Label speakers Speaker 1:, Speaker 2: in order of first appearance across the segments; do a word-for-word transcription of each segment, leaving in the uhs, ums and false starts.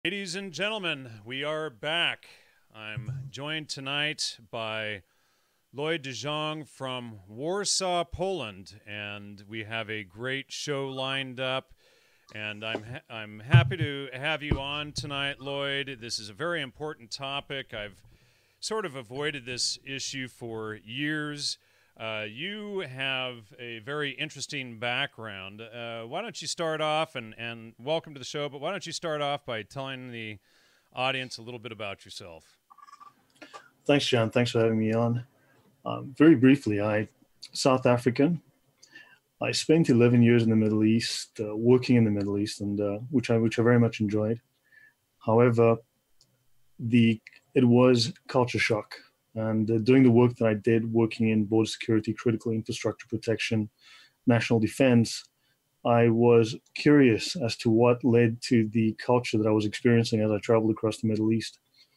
Speaker 1: Ladies and gentlemen, we are back. I'm joined tonight by Lloyd de Jong from Warsaw, Poland, and we have a great show lined up. And I'm ha- I'm happy to have you on tonight, Lloyd. This is a very important topic. I've sort of avoided this issue for years. Uh, you have a very interesting background. Uh, why don't you start off and, and welcome to the show, but why don't you start off by telling the audience a little bit about yourself?
Speaker 2: Thanks, John. Thanks for having me on. Um, very briefly, I South African. I spent eleven years in the Middle East, uh, working in the Middle East, and uh, which I which I very much enjoyed. However, the it was culture shock, and uh, doing the work that I did, working in border security, critical infrastructure protection, national defense, I was curious as to what led to the culture that I was experiencing as I traveled across the Middle East.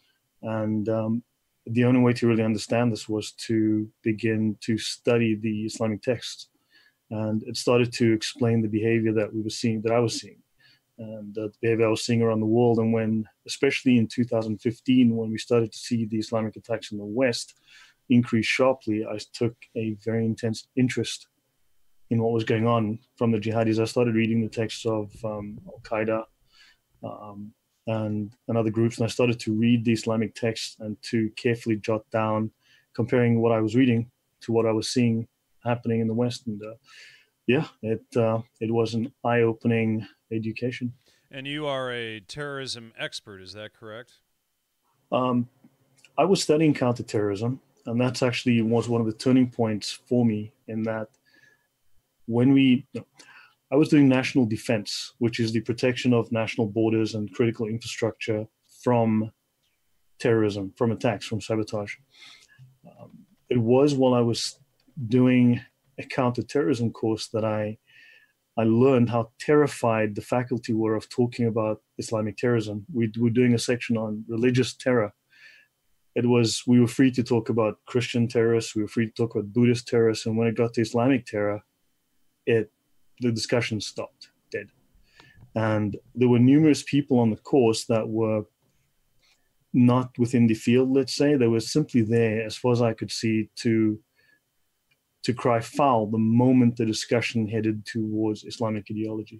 Speaker 2: And um, the only way to really understand this was to begin to study the Islamic texts. And it started to explain the behavior that we were seeing, that I was seeing, and uh, the behavior I was seeing around the world. And when, especially in two thousand fifteen, when we started to see the Islamic attacks in the West increase sharply, I took a very intense interest in what was going on from the jihadis. I started reading the texts of um, Al Qaeda, um, and, and other groups. And I started to read the Islamic texts and to carefully jot down, comparing what I was reading to what I was seeing happening in the West. And uh, yeah, it uh, it was an eye-opening education.
Speaker 1: And you are a terrorism expert, is that correct?
Speaker 2: Um, I was studying counterterrorism, and that's actually was one of the turning points for me. In that, when we, no, I was doing national defense, which is the protection of national borders and critical infrastructure from terrorism, from attacks, from sabotage. Um, it was while I was doing a counterterrorism course that I I learned how terrified the faculty were of talking about Islamic terrorism. We were doing a section on religious terror. It was we were free to talk about Christian terrorists, we were free to talk about Buddhist terrorists, and when it got to Islamic terror, it the discussion stopped dead. And there were numerous people on the course that were not within the field, let's say. They were simply there, as far as I could see, to to cry foul the moment the discussion headed towards Islamic ideology.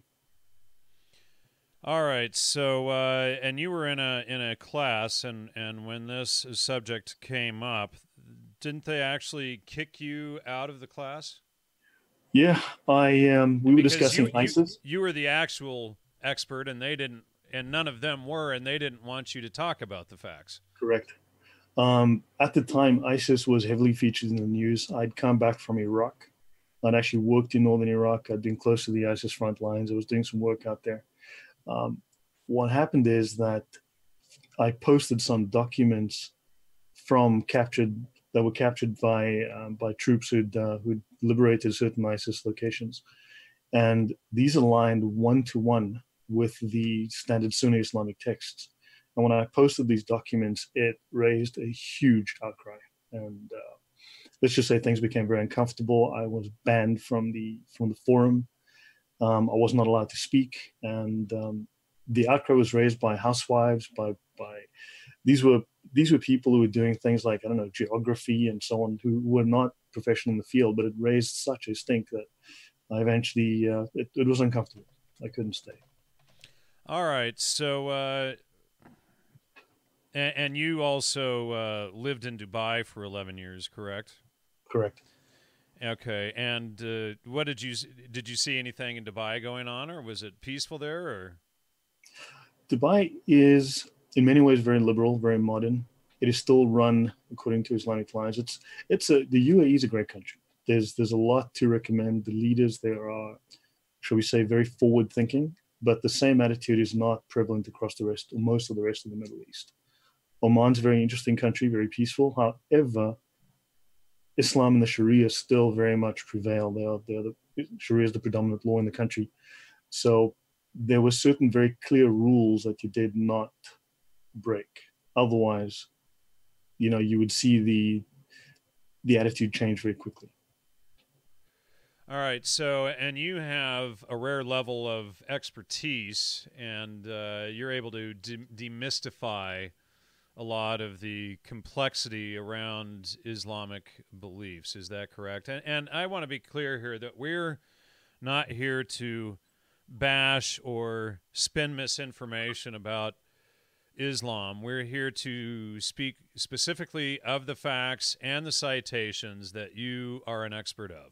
Speaker 1: All right. So, uh, and you were in a in a class, and and when this subject came up, didn't they actually kick you out of the class?
Speaker 2: Yeah, I um, we were
Speaker 1: Because you
Speaker 2: discussing
Speaker 1: you
Speaker 2: ISIS.
Speaker 1: you were the actual expert, and they didn't, and none of them were, and they didn't want you to talk about the facts.
Speaker 2: Correct. Um, at the time, ISIS was heavily featured in the news. I'd come back from Iraq. I'd actually worked in northern Iraq. I'd been close to the ISIS front lines. I was doing some work out there. Um, what happened is that I posted some documents from captured that were captured by um, by troops who'd uh, who'd liberated certain ISIS locations, and these aligned one to one with the standard Sunni Islamic texts. And when I posted these documents, it raised a huge outcry. And uh, let's just say things became very uncomfortable. I was banned from the from the forum. Um, I was not allowed to speak, and um, the outcry was raised by housewives, by by these were these were people who were doing things like I don't know geography and so on, who were not professional in the field, but it raised such a stink that I eventually uh, it, it was uncomfortable. I couldn't stay.
Speaker 1: All right. So, uh, and, and you also uh, lived in Dubai for eleven years, correct?
Speaker 2: Correct.
Speaker 1: Okay. And uh, what did you did you see anything in Dubai going on, or was it peaceful there? Or
Speaker 2: Dubai is in many ways very liberal, very modern. It is still run according to Islamic lines. It's it's a the U A E is a great country. There's there's a lot to recommend. The leaders there are, shall we say, very forward thinking, but the same attitude is not prevalent across the rest or most of the rest of the Middle East. Oman's a very interesting country, very peaceful. However, Islam and the Sharia still very much prevail. They are, they are the, Sharia is the predominant law in the country. So there were certain very clear rules that you did not break. Otherwise, you know, you would see the the attitude change very quickly.
Speaker 1: All right. So, and you have a rare level of expertise, and uh, you're able to de- demystify a lot of the complexity around Islamic beliefs. Is that correct? And, and I want to be clear here that we're not here to bash or spin misinformation about Islam. We're here to speak specifically of the facts and the citations that you are an expert of.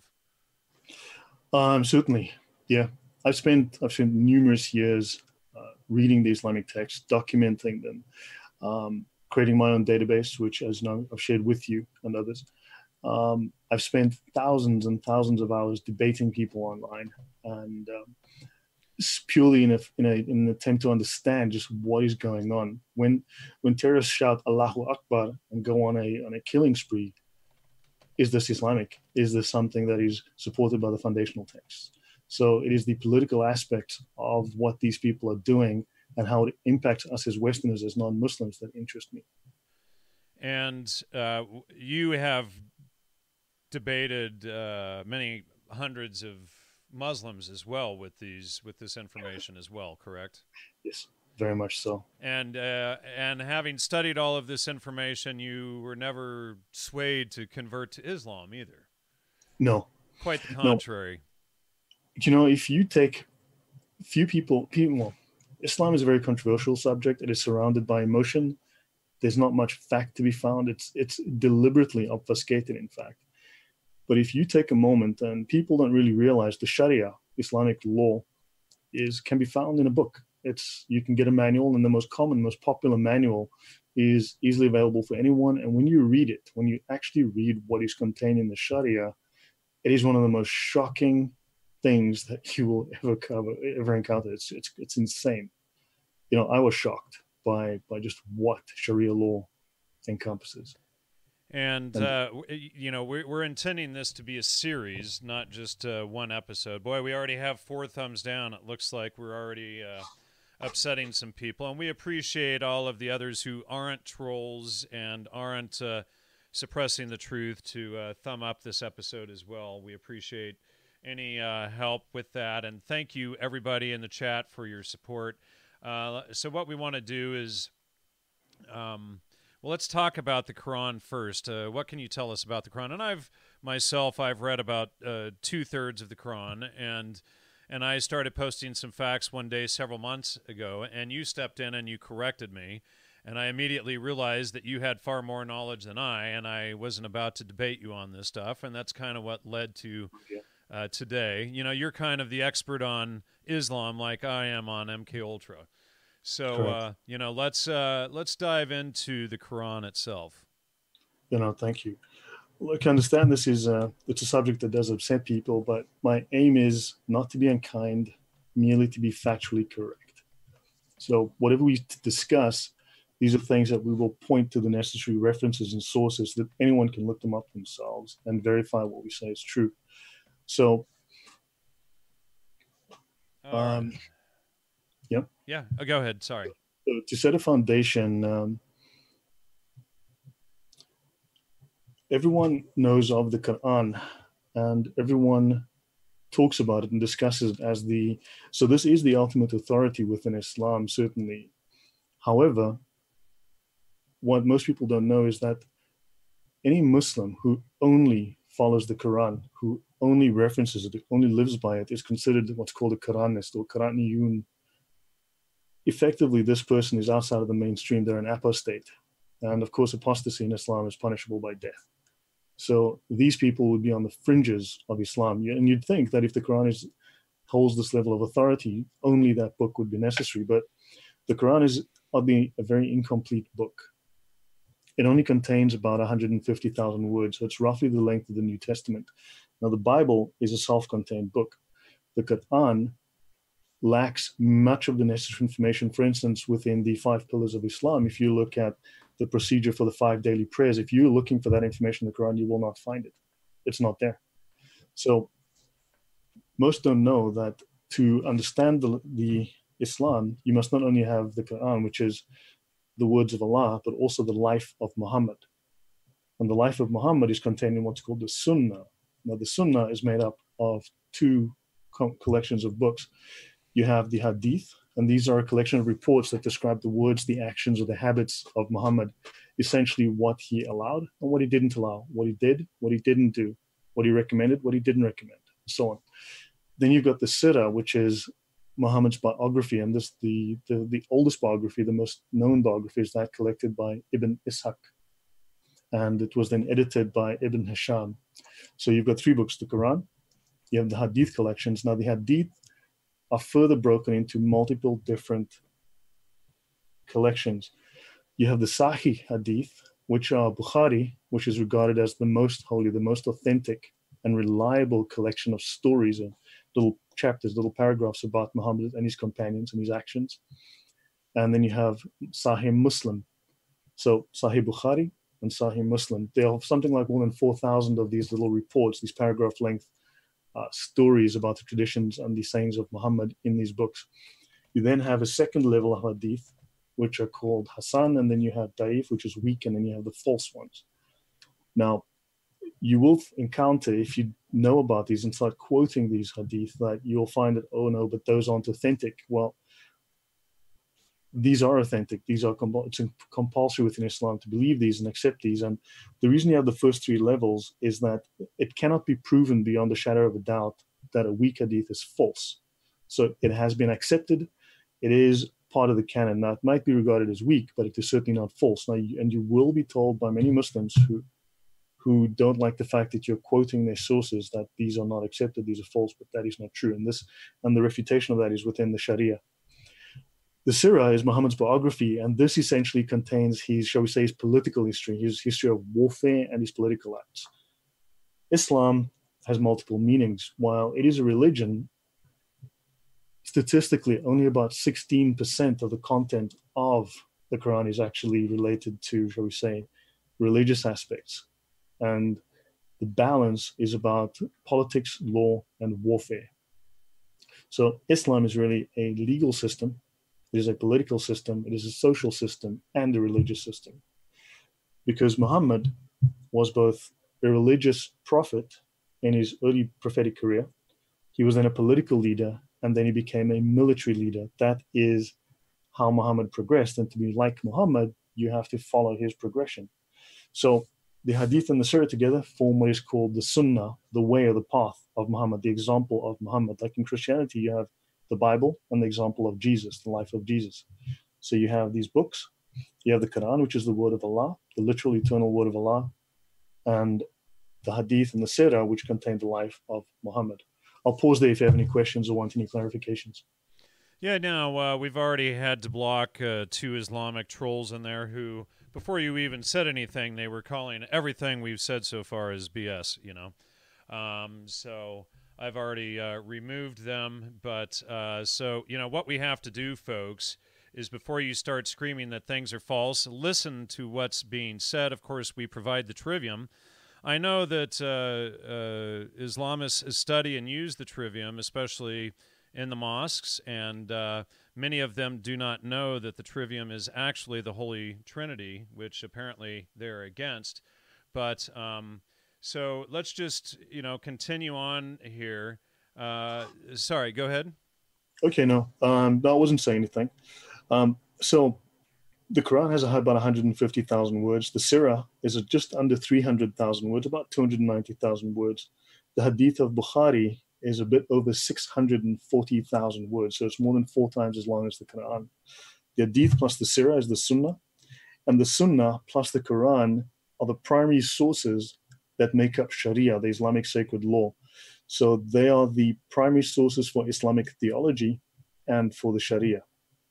Speaker 2: Um, certainly, yeah. I've spent I've spent numerous years uh, reading the Islamic texts, documenting them, um, creating my own database, which, as now I've shared with you and others. Um, I've spent thousands and thousands of hours debating people online, and um, purely in a, in a in an attempt to understand just what is going on. When when terrorists shout Allahu Akbar and go on a on a killing spree, is this Islamic? Is this something that is supported by the foundational texts? So it is the political aspect of what these people are doing and how it impacts us as Westerners, as non-Muslims, that interest me.
Speaker 1: And uh, you have debated uh, many hundreds of Muslims as well with these with this information as well, correct?
Speaker 2: Yes, very much so.
Speaker 1: And uh, and having studied all of this information, you were never swayed to convert to Islam either.
Speaker 2: No,
Speaker 1: quite the contrary.
Speaker 2: No. You know, if you take few people, people, well, Islam is a very controversial subject. It is surrounded by emotion. There's not much fact to be found. It's it's deliberately obfuscated, in fact. But if you take a moment, and people don't really realize the Sharia, Islamic law, is can be found in a book. It's you can get a manual, and the most common, most popular manual is easily available for anyone. And when you read it, when you actually read what is contained in the Sharia, it is one of the most shocking things that you will ever cover, ever encounter. It's it's it's insane. You know, I was shocked by by just what Sharia law encompasses.
Speaker 1: And, uh, you know, we're, we're intending this to be a series, not just uh, one episode. Boy, we already have four thumbs down. It looks like we're already uh, upsetting some people. And we appreciate all of the others who aren't trolls and aren't uh, suppressing the truth to uh, thumb up this episode as well. We appreciate any uh, help with that. And thank you, everybody in the chat, for your support. Uh, so what we want to do is... Um, Well, let's talk about the Quran first. Uh, what can you tell us about the Quran? And I've myself, I've read about uh, two thirds of the Quran, and and I started posting some facts one day several months ago, and you stepped in and you corrected me, and I immediately realized that you had far more knowledge than I, and I wasn't about to debate you on this stuff, and that's kind of what led to uh, today. You know, you're kind of the expert on Islam, like I am on M K Ultra. So, uh, you know, let's uh, let's dive into the Quran itself.
Speaker 2: You know, thank you. Look, I understand this is a, it's a subject that does upset people, but my aim is not to be unkind, merely to be factually correct. So whatever we discuss, these are things that we will point to the necessary references and sources that anyone can look them up themselves and verify what we say is true. So, um,
Speaker 1: right.
Speaker 2: Yep.
Speaker 1: Yeah, oh, go ahead. Sorry.
Speaker 2: So to set a foundation, um, everyone knows of the Quran, and everyone talks about it and discusses it as the, so this is the ultimate authority within Islam, certainly. However, what most people don't know is that any Muslim who only follows the Quran, who only references it, only lives by it, is considered what's called a Quranist or Quraniyun. Effectively, this person is outside of the mainstream. They're an apostate. And of course, apostasy in Islam is punishable by death. So these people would be on the fringes of Islam. And you'd think that if the Quran is, holds this level of authority, only that book would be necessary. But the Quran is oddly a very incomplete book. It only contains about one hundred fifty thousand words. So it's roughly the length of the New Testament. Now, the Bible is a self-contained book. The Quran lacks much of the necessary information. For instance, within the five pillars of Islam, if you look at the procedure for the five daily prayers, if you're looking for that information in the Quran, you will not find it. It's not there. So most don't know that to understand the, the Islam, you must not only have the Quran, which is the words of Allah, but also the life of Muhammad. And the life of Muhammad is contained in what's called the Sunnah. Now, the Sunnah is made up of two co- collections of books. You have the Hadith, and these are a collection of reports that describe the words, the actions, or the habits of Muhammad, essentially what he allowed and what he didn't allow, what he did, what he didn't do, what he recommended, what he didn't recommend, and so on. Then you've got the Sirah, which is Muhammad's biography, and this the, the the oldest biography, the most known biography, is that collected by Ibn Ishaq, and it was then edited by Ibn Hisham. So you've got three books: the Quran, you have the Hadith collections. Now the Hadith are further broken into multiple different collections. You have the Sahih Hadith, which are Bukhari, which is regarded as the most holy, the most authentic and reliable collection of stories and little chapters, little paragraphs about Muhammad and his companions and his actions. And then you have Sahih Muslim. So Sahih Bukhari and Sahih Muslim, they have something like more than four thousand of these little reports, these paragraph length uh, stories about the traditions and the sayings of Muhammad in these books. You then have a second level of hadith, which are called Hasan, and then you have Da'if, which is weak, and then you have the false ones. Now, you will encounter, if you know about these and start quoting these hadith, that you'll find that, oh no, but those aren't authentic. Well, these are authentic. These are compul- it's compulsory within Islam to believe these and accept these. And the reason you have the first three levels is that it cannot be proven beyond the shadow of a doubt that a weak hadith is false. So it has been accepted. It is part of the canon. Now, it might be regarded as weak, but it is certainly not false. Now, you, and you will be told by many Muslims who who don't like the fact that you're quoting their sources that these are not accepted, these are false, but that is not true. And this, and the refutation of that is within the Sharia. The Sirah is Muhammad's biography, and this essentially contains his, shall we say, his political history, his history of warfare and his political acts. Islam has multiple meanings. While it is a religion, statistically, only about sixteen percent of the content of the Quran is actually related to, shall we say, religious aspects. And the balance is about politics, law, and warfare. So Islam is really a legal system. It is a political system. It is a social system and a religious system. Because Muhammad was both a religious prophet in his early prophetic career. He was then a political leader, and then he became a military leader. That is how Muhammad progressed. And to be like Muhammad, you have to follow his progression. So the Hadith and the Sirah together form what is called the Sunnah, the way or the path of Muhammad, the example of Muhammad. Like in Christianity, you have the Bible and the example of Jesus, the life of Jesus. So you have these books. You have the Quran, which is the word of Allah, the literal eternal word of Allah, and the Hadith and the Sirah, which contain the life of Muhammad. I'll pause there if you have any questions or want any clarifications.
Speaker 1: Yeah, now uh, we've already had to block uh, two Islamic trolls in there who, before you even said anything, they were calling everything we've said so far as B S, you know. Um, so I've already uh, removed them. But uh, so, you know, what we have to do, folks, is before you start screaming that things are false, listen to what's being said. Of course, we provide the trivium. I know that uh, uh, Islamists study and use the trivium, especially in the mosques, and uh, many of them do not know that the trivium is actually the Holy Trinity, which apparently they're against. But um, so let's just, you know, continue on here. Uh, sorry, go ahead.
Speaker 2: Okay, no, um, no, I wasn't saying anything. Um, so the Quran has about one hundred fifty thousand words. The Sirah is just under three hundred thousand words, about two hundred ninety thousand words. The Hadith of Bukhari is a bit over six hundred forty thousand words, so it's more than four times as long as the Quran. The Hadith plus the Sirah is the Sunnah, and the Sunnah plus the Quran are the primary sources that make up Sharia, the Islamic sacred law. So they are the primary sources for Islamic theology and for the Sharia.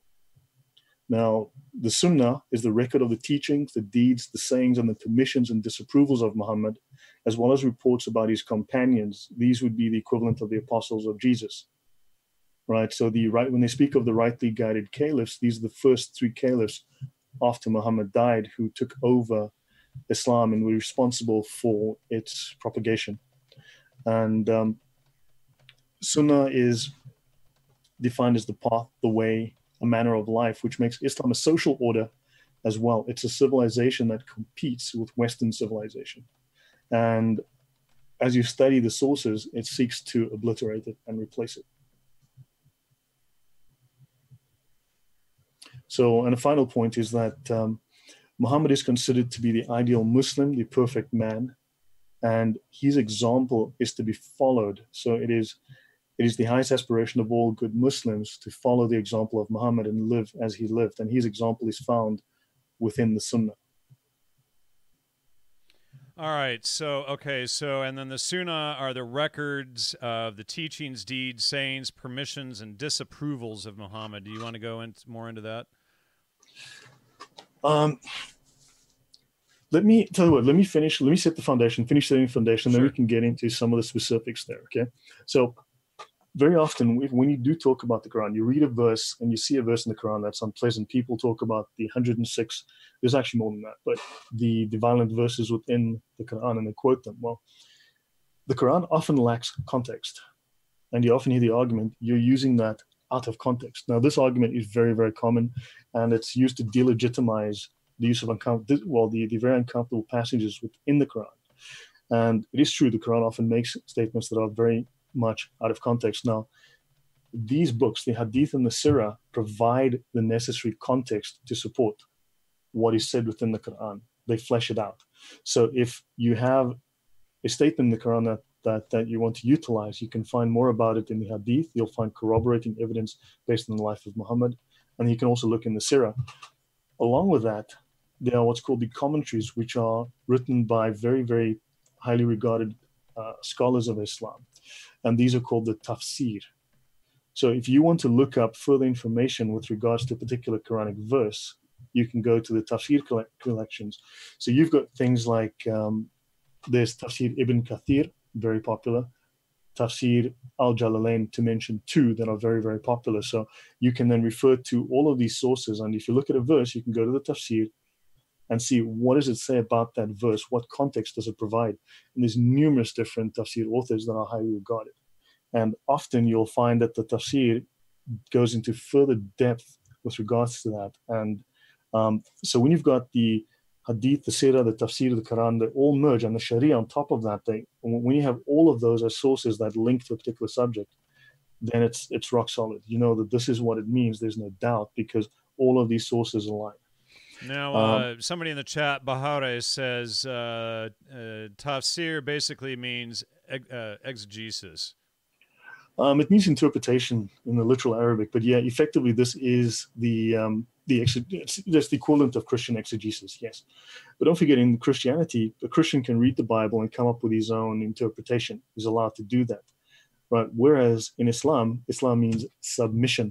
Speaker 2: Now, the Sunnah is the record of the teachings, the deeds, the sayings, and the permissions and disapprovals of Muhammad, as well as reports about his companions. These would be the equivalent of the apostles of Jesus, right? So the right when they speak of the rightly guided caliphs, these are the first three caliphs after Muhammad died who took over Islam and were responsible for its propagation. And um, Sunnah is defined as the path, the way, a manner of life, which makes Islam a social order as well. It's a civilization that competes with Western civilization. And as you study the sources, it seeks to obliterate it and replace it. So, and a final point is that um, Muhammad is considered to be the ideal Muslim, the perfect man, and his example is to be followed. So it is, it is the highest aspiration of all good Muslims to follow the example of Muhammad and live as he lived. And his example is found within the Sunnah.
Speaker 1: All right. So, okay. So, and then the Sunnah are the records of the teachings, deeds, sayings, permissions, and disapprovals of Muhammad. Do you want to go into more into that?
Speaker 2: Um, let me tell you what, let me finish, let me set the foundation, finish setting the foundation, sure. Then we can get into some of the specifics there, okay? So very often when you do talk about the Quran, you read a verse and you see a verse in the Quran that's unpleasant. People talk about the one hundred six, there's actually more than that, but the, the violent verses within the Quran, and they quote them. Well, the Quran often lacks context, and you often hear the argument, you're using that out of context. Now, this argument is very, very common, and it's used to delegitimize the use of uncom- well, the, the very uncomfortable passages within the Quran. And it is true, the Quran often makes statements that are very much out of context. Now, these books, the Hadith and the Sirah, provide the necessary context to support what is said within the Quran. They flesh it out. So if you have a statement in the Quran that That, that you want to utilize, you can find more about it in the Hadith. You'll find corroborating evidence based on the life of Muhammad, and you can also look in the Sirah. Along with that, there are what's called the commentaries, which are written by very, very highly regarded uh, scholars of Islam, and these are called the tafsir. So if you want to look up further information with regards to a particular Quranic verse, you can go to the tafsir collections. So you've got things like um, there's Tafsir Ibn Kathir, very popular, Tafsir al-Jalalain, to mention two that are very, very popular. So you can then refer to all of these sources, and if you look at a verse, you can go to the tafsir and see what does it say about that verse, what context does it provide. And there's numerous different tafsir authors that are highly regarded. And often you'll find that the tafsir goes into further depth with regards to that. And um, so when you've got the Hadith, the Sirah, the Tafsir, the Quran, they all merge, and the Sharia on top of that, they, when you have all of those as sources that link to a particular subject, then it's it's rock solid. You know that this is what it means. There's no doubt, because all of these sources align.
Speaker 1: Now, uh, um, somebody in the chat, Bahare, says uh, uh, Tafsir basically means ex- uh, exegesis.
Speaker 2: Um, it means interpretation in the literal Arabic, but yeah, effectively this is the um, the that's the equivalent of Christian exegesis, yes. But don't forget, in Christianity, a Christian can read the Bible and come up with his own interpretation. He's allowed to do that, right? Whereas in Islam, Islam means submission.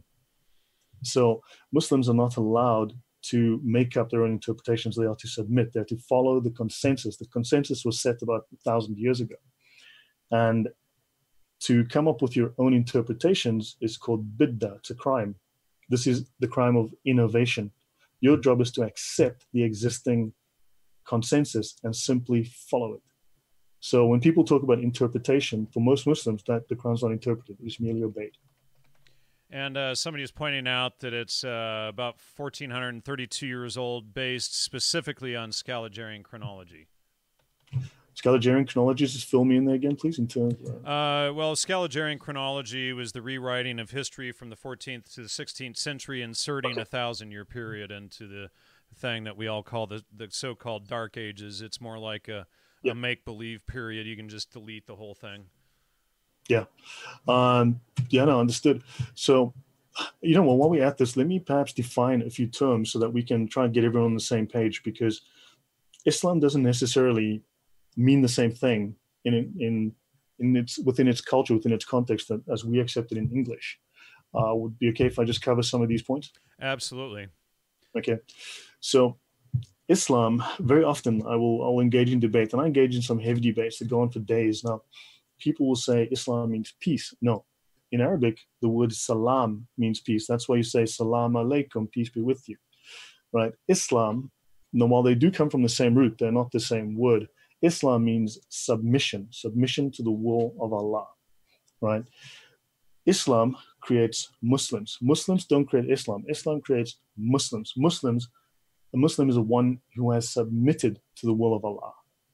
Speaker 2: So Muslims are not allowed to make up their own interpretations. They are to submit. They're to follow the consensus. The consensus was set about a thousand years ago, and to come up with your own interpretations is called bid'ah. It's a crime. This is the crime of innovation. Your job is to accept the existing consensus and simply follow it. So when people talk about interpretation, for most Muslims, that the Quran's not interpreted, it's merely obeyed.
Speaker 1: And uh, somebody is pointing out that it's uh, about one thousand four hundred thirty-two years old, based specifically on Scaligeran chronology.
Speaker 2: Scaligeran chronology, just fill me in there again, please. In terms of,
Speaker 1: uh, well, Scaligeran chronology was the rewriting of history from the fourteenth to the sixteenth century, inserting okay. a thousand-year period into the thing that we all call the, the so-called Dark Ages. It's more like a, yep. a make-believe period. You can just delete the whole thing.
Speaker 2: Yeah. Um, yeah, no, understood. So, you know, well, while we're at this, let me perhaps define a few terms so that we can try and get everyone on the same page, because Islam doesn't necessarily mean the same thing in in in its within its culture, within its context, as we accept it in English. Uh, would it be okay if I just cover some of these points?
Speaker 1: Absolutely.
Speaker 2: Okay. So Islam, very often I will I'll engage in debate, and I engage in some heavy debates that go on for days. Now, people will say Islam means peace. No. In Arabic, the word salam means peace. That's why you say salam alaikum, peace be with you. Right? Islam, no, while they do come from the same root, they're not the same word. Islam means submission, submission to the will of Allah, right? Islam creates Muslims. Muslims don't create Islam. Islam creates Muslims. Muslims, a Muslim is a one who has submitted to the will of Allah.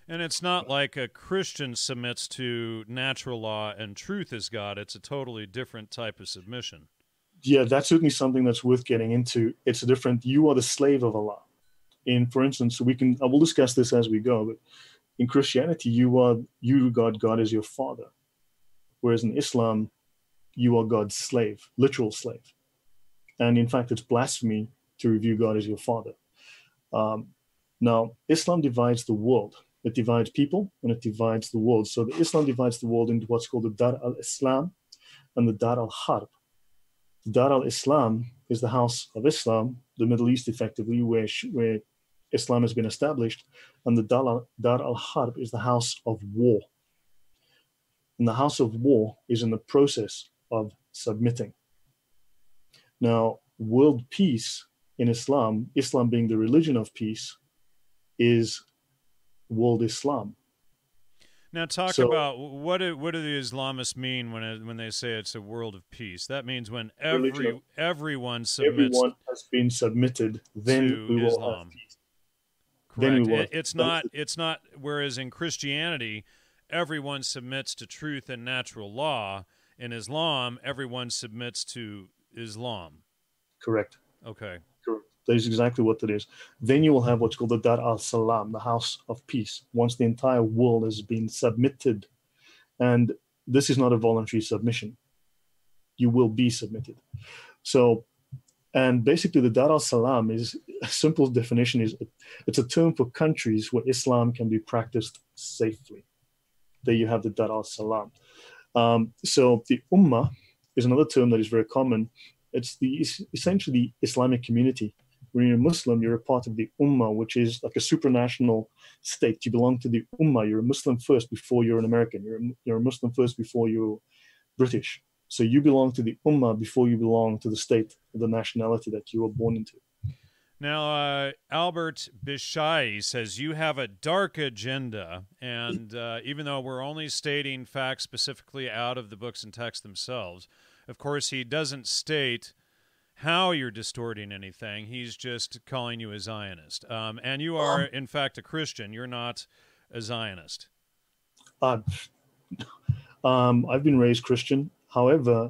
Speaker 1: And it's not like a Christian submits to natural law and truth as God. It's a totally different type of submission.
Speaker 2: Yeah, that's certainly something that's worth getting into. It's a different, you are the slave of Allah. In, for instance, we can, I will discuss this as we go, but in Christianity, you are, you regard God as your father. Whereas in Islam, you are God's slave, literal slave. And in fact, it's blasphemy to review God as your father. Um, now, Islam divides the world. It divides people and it divides the world. So the Islam divides the world into what's called the Dar al-Islam and the Dar al-Harb. The Dar al-Islam is the house of Islam, the Middle East effectively, where, where Islam has been established. And the Dar, Dar al-Harb is the house of war. And the house of war is in the process of submitting. Now, world peace in Islam, Islam being the religion of peace, is world Islam.
Speaker 1: Now, talk
Speaker 2: so,
Speaker 1: about what do, what do the Islamists mean when it, when they say it's a world of peace? That means when every
Speaker 2: of,
Speaker 1: everyone submits.
Speaker 2: Everyone has been submitted, then we will
Speaker 1: Islam.
Speaker 2: have peace.
Speaker 1: Correct.
Speaker 2: Then we will
Speaker 1: it, it's not. It's not. Whereas in Christianity, everyone submits to truth and natural law. In Islam, everyone submits to Islam.
Speaker 2: Correct.
Speaker 1: Okay.
Speaker 2: Correct. That is exactly what it is. Then you will have what's called the Dar al-Salam, the house of peace, once the entire world has been submitted. And this is not a voluntary submission. You will be submitted. So, and basically the Dar al-Salam is, a simple definition is, it's a term for countries where Islam can be practiced safely. There you have the Dar al-Salam. Um, so the Ummah is another term that is very common. It's the essentially Islamic community. When you're a Muslim, you're a part of the Ummah, which is like a supranational state. You belong to the Ummah. You're a Muslim first before you're an American. You're a, you're a Muslim first before you're British. So you belong to the Ummah before you belong to the state, the nationality that you were born into.
Speaker 1: Now, uh, Albert Bishai says you have a dark agenda, and uh, even though we're only stating facts specifically out of the books and texts themselves, of course, he doesn't state how you're distorting anything. He's just calling you a Zionist. Um, and you are, in fact, a Christian. You're not a Zionist.
Speaker 2: Uh, um, I've been raised Christian. However,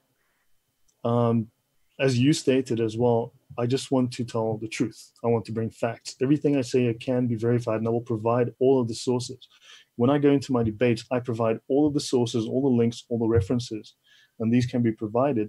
Speaker 2: um, as you stated as well, I just want to tell the truth. I want to bring facts. Everything I say can be verified, and I will provide all of the sources. When I go into my debates, I provide all of the sources, all the links, all the references, and these can be provided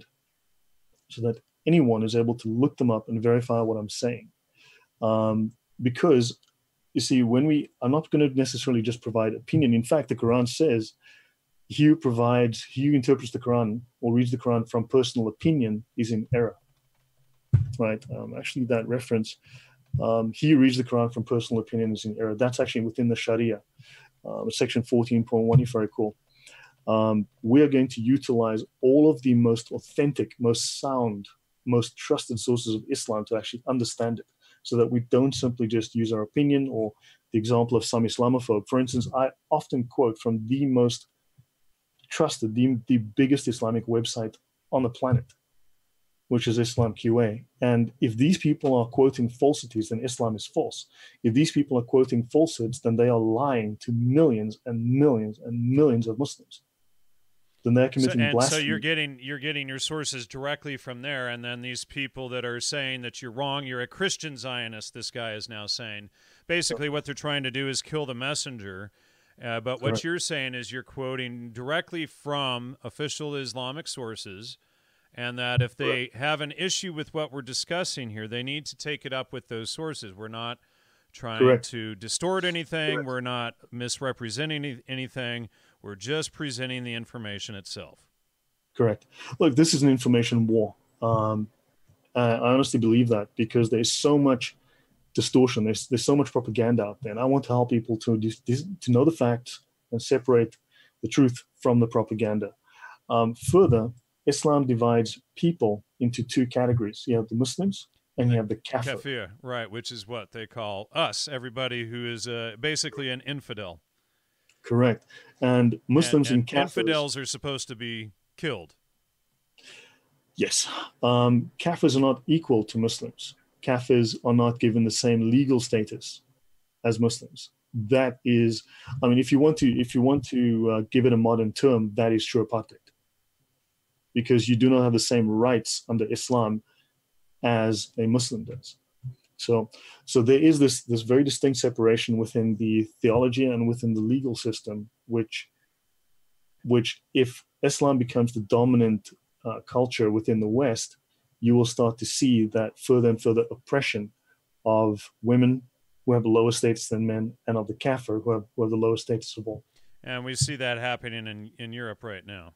Speaker 2: so that anyone is able to look them up and verify what I'm saying. Um, because, you see, when we, I'm not going to necessarily just provide opinion. In fact, the Quran says, he who provides, he who interprets the Quran or reads the Quran from personal opinion is in error. Right? Um, actually, that reference, um, he who reads the Quran from personal opinion is in error. That's actually within the Sharia, uh, section fourteen point one, if I recall. Um, we are going to utilize all of the most authentic, most sound, most trusted sources of Islam to actually understand it, so that we don't simply just use our opinion or the example of some Islamophobe. For instance, I often quote from the most trusted, the, the biggest Islamic website on the planet, which is Islam Q A. And if these people are quoting falsities, then Islam is false. If these people are quoting falsehoods, then they are lying to millions and millions and millions of Muslims. Then they're committing
Speaker 1: so, and
Speaker 2: blasphemy.
Speaker 1: So you're getting you're getting your sources directly from there, and then these people that are saying that you're wrong, you're a Christian Zionist, this guy is now saying. Basically what they're trying to do is kill the messenger. Uh, but what
Speaker 2: Correct.
Speaker 1: you're saying is you're quoting directly from official Islamic sources, and that if they
Speaker 2: Correct.
Speaker 1: have an issue with what we're discussing here, they need to take it up with those sources. We're not trying
Speaker 2: Correct.
Speaker 1: to distort anything.
Speaker 2: Correct. We're
Speaker 1: not misrepresenting anything. We're just presenting the information itself.
Speaker 2: Correct. Look, this is an information war. Um, I honestly believe that because there's so much distortion. There's there's so much propaganda out there, and I want to help people to to know the facts and separate the truth from the propaganda. Um, further, Islam divides people into two categories. You have the Muslims and you have the kafir.
Speaker 1: Kafir, right, which is what they call us, everybody who is uh, basically an infidel.
Speaker 2: Correct. And Muslims
Speaker 1: and,
Speaker 2: and,
Speaker 1: and
Speaker 2: kafirs.
Speaker 1: infidels are supposed to be killed.
Speaker 2: Yes. Um, kafirs are not equal to Muslims. Kafirs are not given the same legal status as Muslims. that is, I mean, if you want to, if you want to uh, give it a modern term, that is true apartheid, because you do not have the same rights under Islam as a Muslim does. So, so there is this this very distinct separation within the theology and within the legal system, which, which if Islam becomes the dominant uh, culture within the West, you will start to see that further and further oppression of women who have a lower status than men, and of the kafir who have, who have the lowest status of all.
Speaker 1: And we see that happening in, in Europe right now.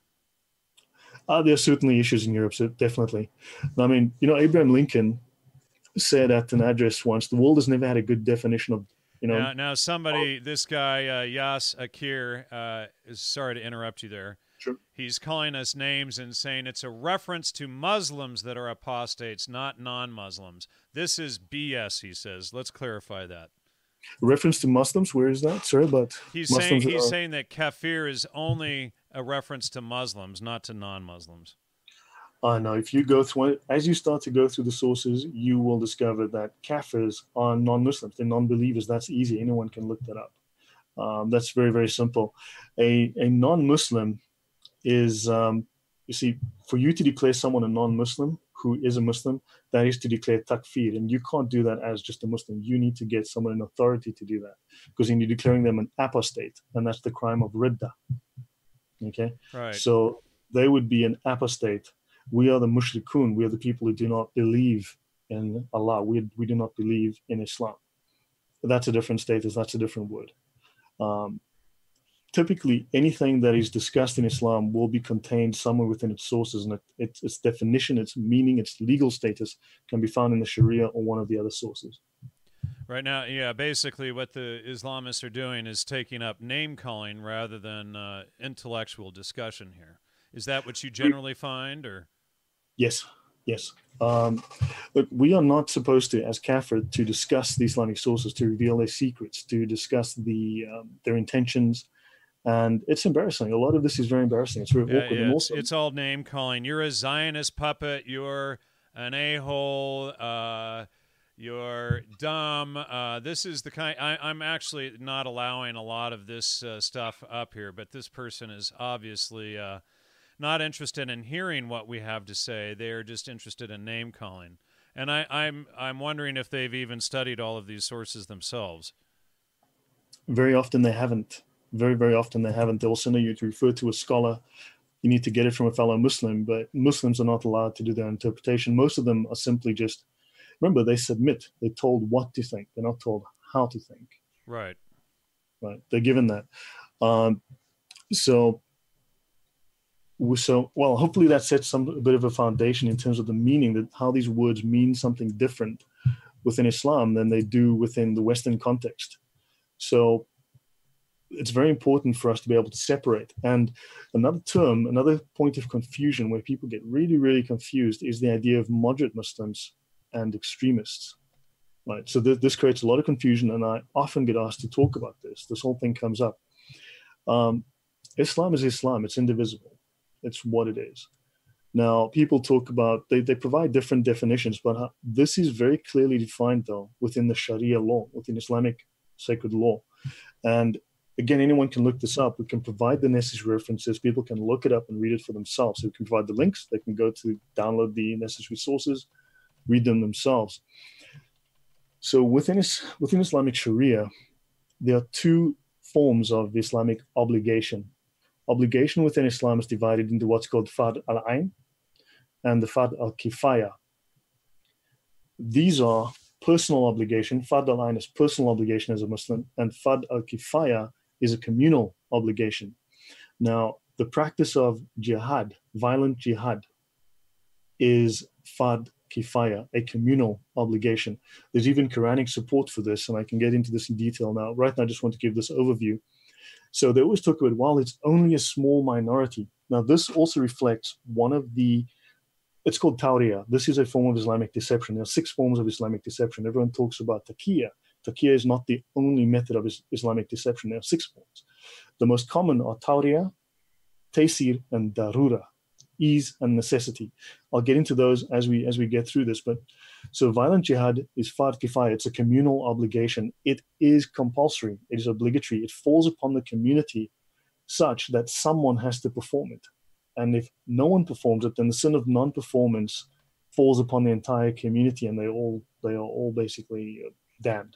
Speaker 2: Uh, there are certainly issues in Europe, so definitely. I mean, you know, Abraham Lincoln said at an address once, the world has never had a good definition of, you know.
Speaker 1: Now, now somebody, this guy, uh, Yas Akir, uh, is sorry to interrupt you there.
Speaker 2: Sure.
Speaker 1: He's calling us names and saying it's a reference to Muslims that are apostates, not non-Muslims. This is B S, he says. Let's clarify that.
Speaker 2: Reference to Muslims? Where is that? Sorry, but
Speaker 1: he's
Speaker 2: Muslims
Speaker 1: saying he's
Speaker 2: are...
Speaker 1: saying that kafir is only a reference to Muslims, not to non-Muslims.
Speaker 2: Uh, no, if you go through, as you start to go through the sources, you will discover that kafirs are non-Muslims. They're non-believers. That's easy. Anyone can look that up. Um, that's very, very simple. A, a non-Muslim is, um, you see, for you to declare someone a non-Muslim who is a Muslim, that is to declare takfir. And you can't do that as just a Muslim. You need to get someone in authority to do that, because then you're declaring them an apostate, and that's the crime of ridda. Okay?
Speaker 1: Right.
Speaker 2: So they would be an apostate. We are the mushrikun. We are the people who do not believe in Allah. We, we do not believe in Islam. That's a different status. That's a different word. Um, typically, anything that is discussed in Islam will be contained somewhere within its sources, and it, it, its definition, its meaning, its legal status can be found in the Sharia or one of the other sources.
Speaker 1: Right now, yeah, basically what the Islamists are doing is taking up name-calling rather than uh, intellectual discussion here. Is that what you generally find, or?
Speaker 2: Yes, yes. Um, but we are not supposed to, as kafir, to discuss the Islamic sources, to reveal their secrets, to discuss the um, their intentions. And it's embarrassing. A lot of this is very embarrassing. It's very
Speaker 1: yeah,
Speaker 2: awkward.
Speaker 1: Yeah,
Speaker 2: and
Speaker 1: it's,
Speaker 2: also,
Speaker 1: it's all name calling. You're a Zionist puppet. You're an a-hole. Uh, you're dumb. Uh, this is the kind. I, I'm actually not allowing a lot of this uh, stuff up here, but this person is obviously uh, not interested in hearing what we have to say. They're just interested in name calling. And I, I'm I'm wondering if they've even studied all of these sources themselves.
Speaker 2: Very often they haven't. Very, very often they haven't. They'll send you to refer to a scholar. You need to get it from a fellow Muslim, but Muslims are not allowed to do their interpretation. Most of them are simply just, remember, they submit. They're told what to think. They're not told how to think.
Speaker 1: Right.
Speaker 2: Right. They're given that. Um, so, so, well, hopefully that sets some a bit of a foundation in terms of the meaning, that how these words mean something different within Islam than they do within the Western context. So it's very important for us to be able to separate. And another term, another point of confusion where people get really, really confused is the idea of moderate Muslims and extremists. Right. So th- this creates a lot of confusion, and I often get asked to talk about this. This whole thing comes up. Um, Islam is Islam. It's indivisible. It's what it is. Now, people talk about, they, they provide different definitions, but uh, this is very clearly defined, though, within the Sharia law, within Islamic sacred law. And again, anyone can look this up. We can provide the necessary references. People can look it up and read it for themselves. So we can provide the links. They can go to download the necessary sources, read them themselves. So within, within Islamic Sharia, there are two forms of Islamic obligation. Obligation within Islam is divided into what's called Fard al-Ain and the Fard al-Kifaya. These are personal obligation. Fard al-Ain is personal obligation as a Muslim, and Fard al-Kifaya is a communal obligation. Now, the practice of jihad, violent jihad, is Fard Kifaya, a communal obligation. There's even Quranic support for this, and I can get into this in detail now. Right now, I just want to give this overview. So they always talk about, well, it's only a small minority. Now, this also reflects one of the, it's called Tawriya. This is a form of Islamic deception. There are six forms of Islamic deception. Everyone talks about Taqiyya. Taqiyya is not the only method of Islamic deception. There are six forms. The most common are Tawriya, Taysir, and Darura, ease and necessity. I'll get into those as we as we get through this, but So violent jihad is fard kifaya. It's a communal obligation. It is compulsory. It is obligatory. It falls upon the community such that someone has to perform it. And if no one performs it, then the sin of non-performance falls upon the entire community, and they all they are all basically damned.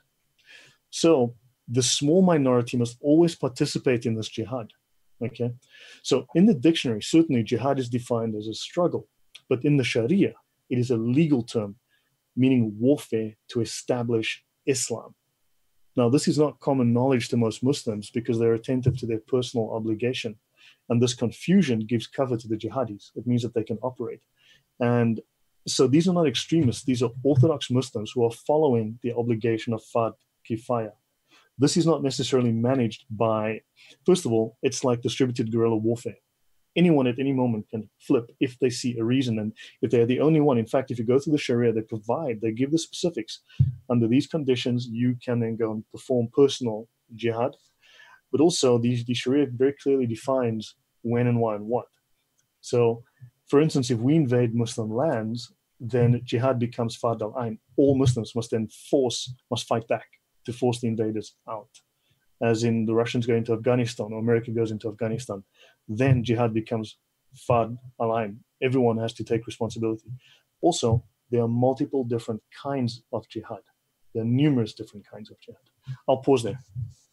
Speaker 2: So the small minority must always participate in this jihad. Okay, so in the dictionary, certainly jihad is defined as a struggle, but in the Sharia, it is a legal term meaning warfare to establish Islam. Now, this is not common knowledge to most Muslims because they're attentive to their personal obligation, and this confusion gives cover to the jihadis. It means that they can operate. And so these are not extremists. These are Orthodox Muslims who are following the obligation of fard kifaya. This is not necessarily managed by, first of all, it's like distributed guerrilla warfare. Anyone at any moment can flip if they see a reason. And if they're the only one, in fact, if you go through the Sharia, they provide, they give the specifics. Under these conditions, you can then go and perform personal jihad. But also, the, the Sharia very clearly defines when and why and what. So, for instance, if we invade Muslim lands, then jihad becomes fard al-ain. All Muslims must then force, must fight back to force the invaders out. As in the Russians go into Afghanistan or America goes into Afghanistan, then jihad becomes fard al-ain. Everyone has to take responsibility. Also, there are multiple different kinds of jihad. There are numerous different kinds of jihad. I'll pause there.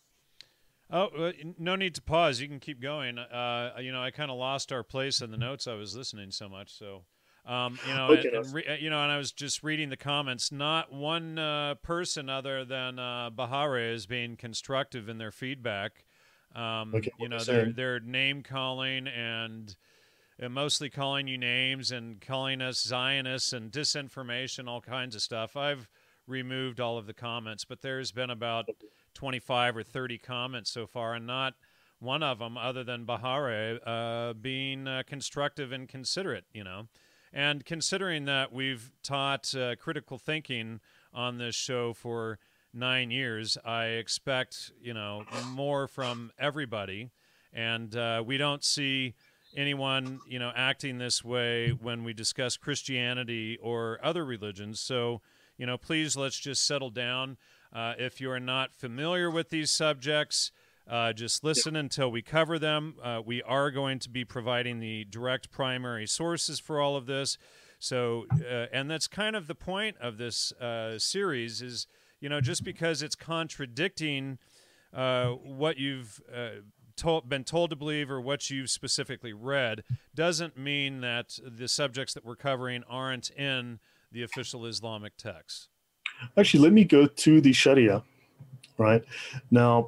Speaker 1: Oh, uh, no need to pause. You can keep going. Uh, you know, I kind of lost our place in the notes. I was listening so much. So, um, you know,
Speaker 2: okay,
Speaker 1: and, and re- you know, and I was just reading the comments. Not one uh, person other than uh, Bahare is being constructive in their feedback. Um,
Speaker 2: okay,
Speaker 1: you know, they're they're name calling and uh, mostly calling you names and calling us Zionists and disinformation, all kinds of stuff. I've removed all of the comments, but there's been about twenty-five or thirty comments so far, and not one of them other than Bahare uh, being uh, constructive and considerate, you know. And considering that we've taught uh, critical thinking on this show for nine years, I expect, you know, more from everybody. And uh, we don't see anyone, you know, acting this way when we discuss Christianity or other religions. So, you know, please, let's just settle down. Uh, if you're not familiar with these subjects, uh, just listen until we cover them. Uh, we are going to be providing the direct primary sources for all of this. So, uh, and that's kind of the point of this uh, series is, you know, just because it's contradicting uh, what you've uh, told, been told to believe or what you've specifically read doesn't mean that the subjects that we're covering aren't in the official Islamic texts.
Speaker 2: Actually, let me go to the Sharia, right? Now,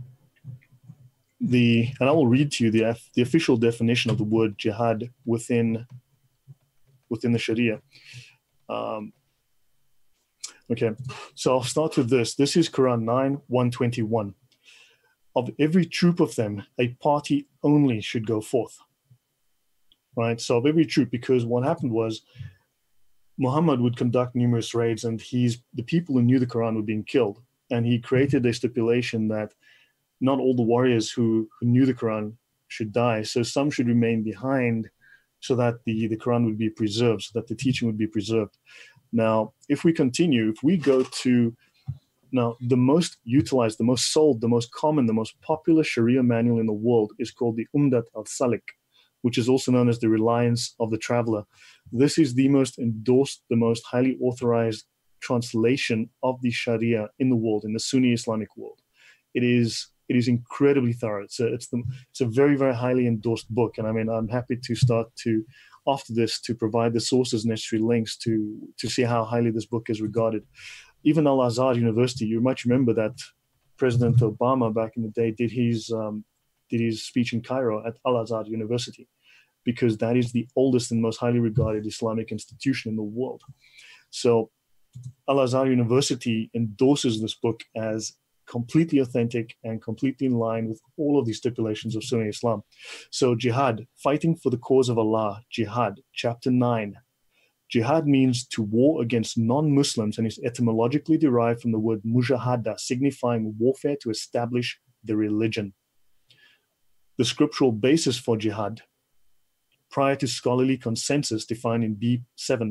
Speaker 2: the and I will read to you the the official definition of the word jihad within within the Sharia. Um, okay, so I'll start with this. This is Quran nine, one twenty-one. Of every troop of them, a party only should go forth. Right? So of every troop, because what happened was Muhammad would conduct numerous raids, and he's the people who knew the Quran were being killed. And he created a stipulation that not all the warriors who, who knew the Quran should die. So some should remain behind so that the, the Quran would be preserved, so that the teaching would be preserved. Now, if we continue, if we go to now, the most utilized, the most sold, the most common, the most popular Sharia manual in the world is called the Umdat al-Salik, which is also known as the Reliance of the Traveler. This is the most endorsed, the most highly authorized translation of the Sharia in the world, in the Sunni Islamic world. It is it is incredibly thorough. It's a, it's, the, it's a very, very highly endorsed book. And I mean, I'm happy to start to, after this, to provide the sources, necessary links to, to see how highly this book is regarded. Even Al-Azhar University, you might remember that President Obama back in the day did his um, did his speech in Cairo at Al-Azhar University, because that is the oldest and most highly regarded Islamic institution in the world. So Al-Azhar University endorses this book as completely authentic and completely in line with all of the stipulations of Sunni Islam. So jihad, fighting for the cause of Allah, jihad, chapter nine. Jihad means to war against non-Muslims and is etymologically derived from the word mujahada, signifying warfare to establish the religion. The scriptural basis for jihad, prior to scholarly consensus defined in B seven,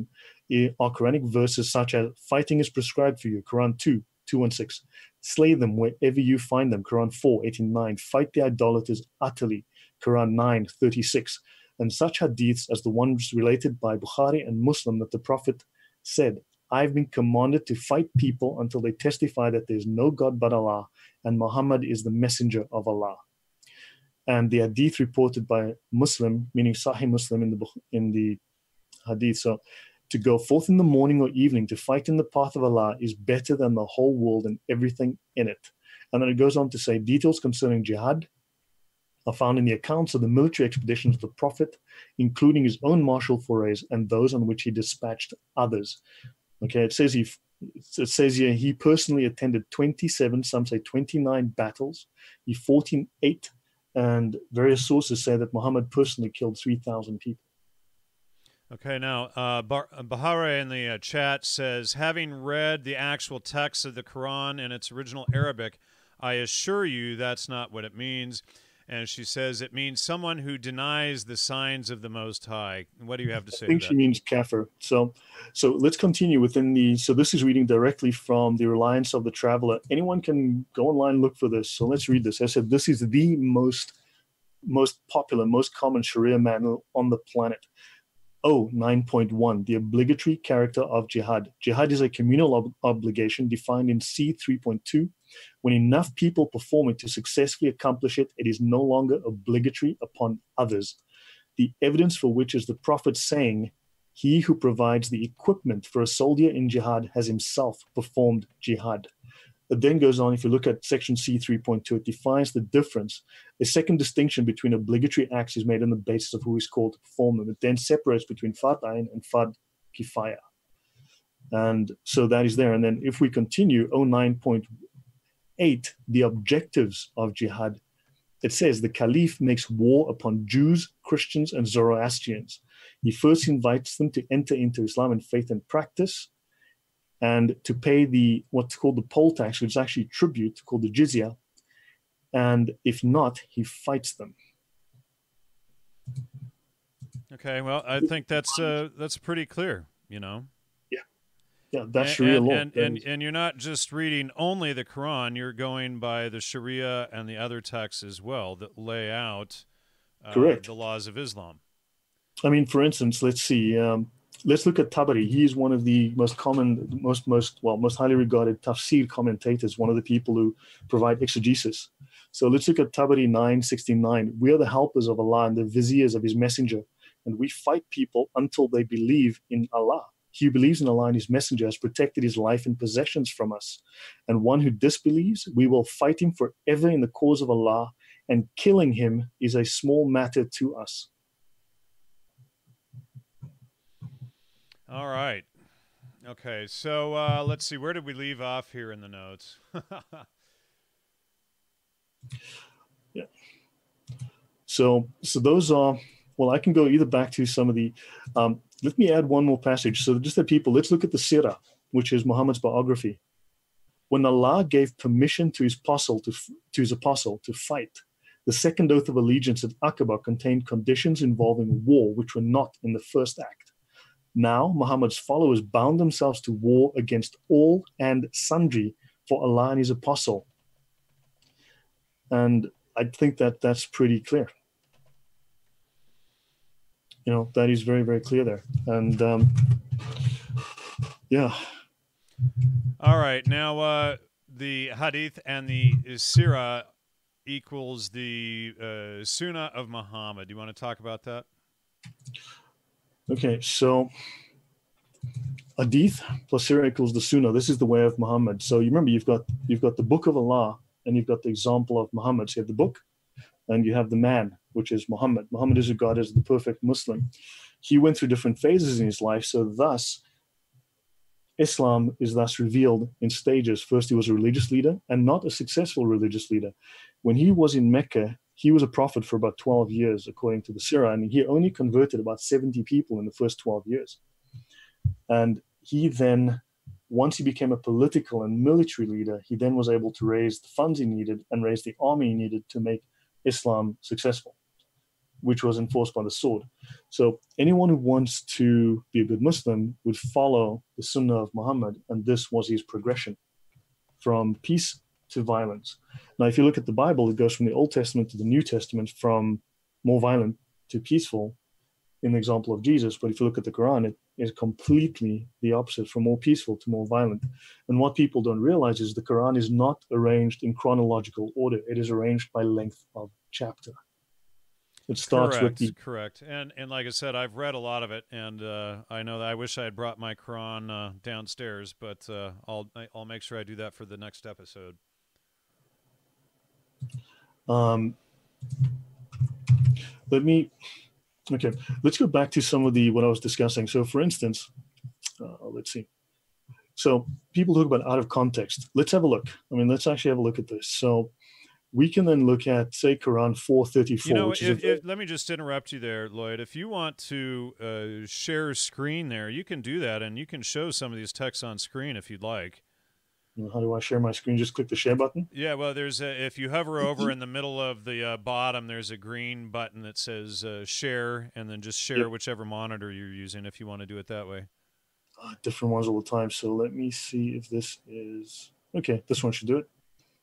Speaker 2: are Quranic verses such as fighting is prescribed for you, Quran two, two and six. Slay them wherever you find them, Quran four, eight and nine. Fight the idolaters utterly, Quran nine, thirty-six. And such hadiths as the ones related by Bukhari and Muslim that the Prophet said, I've been commanded to fight people until they testify that there is no God but Allah and Muhammad is the messenger of Allah. And the hadith reported by Muslim, meaning Sahih Muslim in the in the hadith, so to go forth in the morning or evening to fight in the path of Allah is better than the whole world and everything in it. And then it goes on to say details concerning jihad are found in the accounts of the military expeditions of the Prophet, including his own martial forays and those on which he dispatched others. Okay, it says he it says here he personally attended twenty-seven, some say twenty-nine battles. He fought in eight, and various sources say that Muhammad personally killed three thousand people.
Speaker 1: Okay, now, uh, Bar- Bahare in the uh, chat says, having read the actual text of the Quran in its original Arabic, I assure you that's not what it means. And she says it means someone who denies the signs of the Most High. What do you have to say
Speaker 2: I think
Speaker 1: to
Speaker 2: she
Speaker 1: that?
Speaker 2: means kafir. So, so let's continue within the, so this is reading directly from the Reliance of the Traveler. Anyone can go online and look for this. So let's read this. I said, this is the most, most popular, most common Sharia manual on the planet. Oh, nine point one, the obligatory character of jihad. Jihad is a communal ob- obligation defined in C three point two. When enough people perform it to successfully accomplish it, it is no longer obligatory upon others. The evidence for which is the Prophet saying, he who provides the equipment for a soldier in jihad has himself performed jihad. It then goes on, if you look at section C three point two, it defines the difference. A second distinction between obligatory acts is made on the basis of who is called to perform them. It then separates between Fard Ain and Fard Kifaya. And so that is there. And then if we continue, oh nine point eight, the objectives of jihad. It says the Caliph makes war upon Jews, Christians, and Zoroastrians. He first invites them to enter into Islam in faith and practice, and to pay the what's called the poll tax, which is actually tribute, called the jizya. And if not, he fights them.
Speaker 1: Okay, well, I think that's uh, that's pretty clear, you know.
Speaker 2: Yeah, yeah, that's
Speaker 1: and,
Speaker 2: Sharia
Speaker 1: and,
Speaker 2: law.
Speaker 1: And, and, and you're not just reading only the Quran, you're going by the Sharia and the other texts as well that lay out uh,
Speaker 2: Correct.
Speaker 1: the laws of Islam.
Speaker 2: I mean, for instance, let's see. Um, let's look at Tabari. He is one of the most common, most, most, well, most highly regarded tafsir commentators, one of the people who provide exegesis. So let's look at Tabari nine sixty-nine. We are the helpers of Allah and the viziers of his messenger, and we fight people until they believe in Allah. He who believes in Allah and his messenger has protected his life and possessions from us. And one who disbelieves, we will fight him forever in the cause of Allah, and killing him is a small matter to us.
Speaker 1: All right. Okay, so uh, let's see. Where did we leave off here in the notes?
Speaker 2: Yeah. So, so those are, well, I can go either back to some of the, um, let me add one more passage. So just that people, let's look at the Sirah, which is Muhammad's biography. When Allah gave permission to his apostle to, to his apostle to fight, the second oath of allegiance at Aqaba contained conditions involving war, which were not in the first act. Now, Muhammad's followers bound themselves to war against all and sundry for Allah and his apostle. And I think that that's pretty clear. You know, that is very, very clear there. And um, yeah.
Speaker 1: All right. Now, uh, the Hadith and the Sirah equals the uh, Sunnah of Muhammad. Do you want to talk about that?
Speaker 2: Okay, so Hadith plus Sirah equals the Sunnah. This is the way of Muhammad. So you remember, you've got you've got the book of Allah, and you've got the example of Muhammad. So you have the book, and you have the man, which is Muhammad. Muhammad is regarded as the perfect Muslim. He went through different phases in his life. So thus, Islam is thus revealed in stages. First, he was a religious leader and not a successful religious leader. When he was in Mecca, he was a prophet for about twelve years, according to the Sirah, and he only converted about seventy people in the first twelve years. And he then, once he became a political and military leader, he then was able to raise the funds he needed and raise the army he needed to make Islam successful. which was enforced by the sword. So anyone who wants to be a good Muslim would follow the Sunnah of Muhammad, and this was his progression from peace to violence. Now, if you look at the Bible, it goes from the Old Testament to the New Testament, from more violent to peaceful, in the example of Jesus. But if you look at the Quran, it is completely the opposite, from more peaceful to more violent. And what people don't realize is the Quran is not arranged in chronological order. It is arranged by length of chapter. It starts
Speaker 1: correct,
Speaker 2: with the
Speaker 1: correct. And and like I said, I've read a lot of it, and uh, I know that I wish I had brought my Quran uh, downstairs, but uh, I'll I'll make sure I do that for the next episode.
Speaker 2: Um, let me, okay, let's go back to some of the, what I was discussing. So for instance, uh, let's see. So people talk about out of context. Let's have a look. I mean, let's actually have a look at this. So we can then look at, say, Quran four thirty-four.
Speaker 1: You know,
Speaker 2: which
Speaker 1: if,
Speaker 2: is a,
Speaker 1: if, let me just interrupt you there, Lloyd. If you want to uh, share screen there, you can do that, and you can show some of these texts on screen if you'd like.
Speaker 2: How do I share my screen? Just click the share button?
Speaker 1: Yeah, well, there's a, if you hover over in the middle of the uh, bottom, there's a green button that says uh, share, and then just share
Speaker 2: yep.
Speaker 1: whichever monitor you're using if you want to do it that way.
Speaker 2: Uh, different ones all the time. So let me see if this is, okay, this one should do it.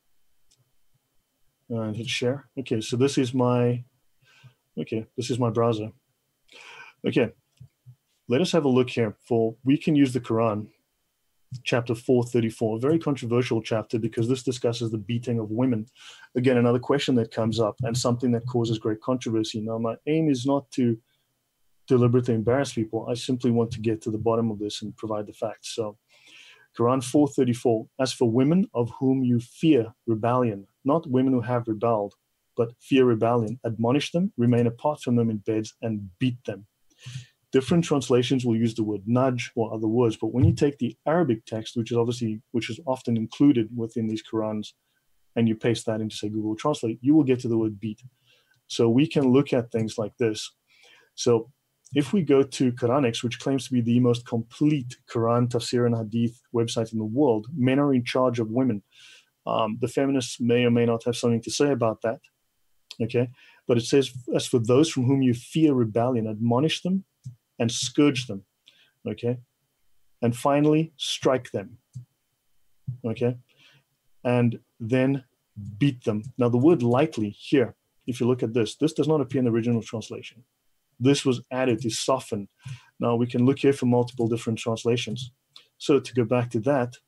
Speaker 2: And hit share. Okay, so this is my, okay, this is my browser. Okay, let us have a look here for, we can use the Quran, chapter four thirty-four, a very controversial chapter because this discusses the beating of women. Again, another question that comes up and something that causes great controversy. Now, my aim is not to deliberately embarrass people. I simply want to get to the bottom of this and provide the facts. So, Quran four thirty-four, as for women of whom you fear rebellion, not women who have rebelled, but fear rebellion, admonish them, remain apart from them in beds, and beat them. Different translations will use the word nudge or other words, but when you take the Arabic text, which is obviously, which is often included within these Qurans, and you paste that into, say, Google Translate, you will get to the word beat. So we can look at things like this. So if we go to Quranics, which claims to be the most complete Quran, Tafsir, and Hadith website in the world, men are in charge of women. Um, the feminists may or may not have something to say about that, okay? But it says, as for those from whom you fear rebellion, admonish them and scourge them, okay? And finally, strike them, okay? And then beat them. Now, the word lightly here, if you look at this, this does not appear in the original translation. This was added to soften. Now, we can look here for multiple different translations. So to go back to that,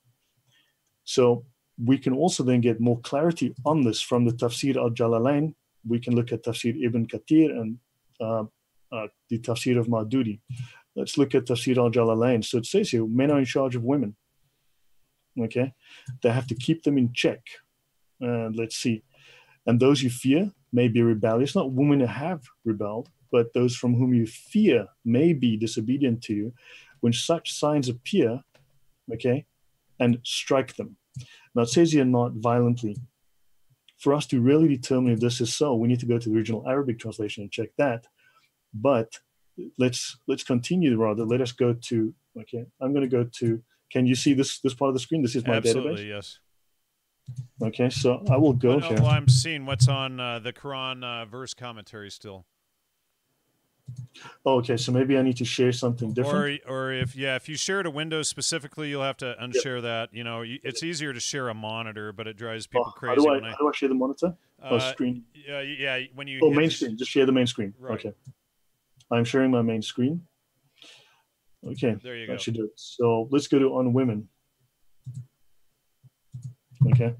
Speaker 2: so we can also then get more clarity on this from the Tafsir al-Jalalain. We can look at Tafsir Ibn Kathir and uh, uh, the Tafsir of Maududi. Let's look at Tafsir al-Jalalain. So it says here, men are in charge of women. Okay, they have to keep them in check. And uh, let's see. And those you fear may be rebellious, not women who have rebelled, but those from whom you fear may be disobedient to you. When such signs appear, okay, and strike them. Now it says here not violently. For us to really determine if this is so, we need to go to the original Arabic translation and check that. But let's let's continue rather. Let us go to, okay, I'm going to go to, can you see this this part of the screen? This is my
Speaker 1: Absolutely,
Speaker 2: database.
Speaker 1: yes.
Speaker 2: Okay, so I will go
Speaker 1: well,
Speaker 2: here.
Speaker 1: Well, I'm seeing what's on uh, the Quran uh, verse commentary still.
Speaker 2: Oh, okay, so maybe I need to share something different.
Speaker 1: Or, or if yeah, if you share to Windows specifically, you'll have to unshare yep. that. You know, it's easier to share a monitor, but it drives people
Speaker 2: oh,
Speaker 1: crazy.
Speaker 2: How do I,
Speaker 1: when I
Speaker 2: how do I share the monitor?
Speaker 1: uh,
Speaker 2: oh, screen.
Speaker 1: Yeah, yeah. When you
Speaker 2: oh
Speaker 1: hit
Speaker 2: main
Speaker 1: this,
Speaker 2: screen, just share the main screen.
Speaker 1: Right.
Speaker 2: Okay, I'm sharing my main screen. Okay,
Speaker 1: there you
Speaker 2: that
Speaker 1: go.
Speaker 2: should do it. So let's go to on women. Okay.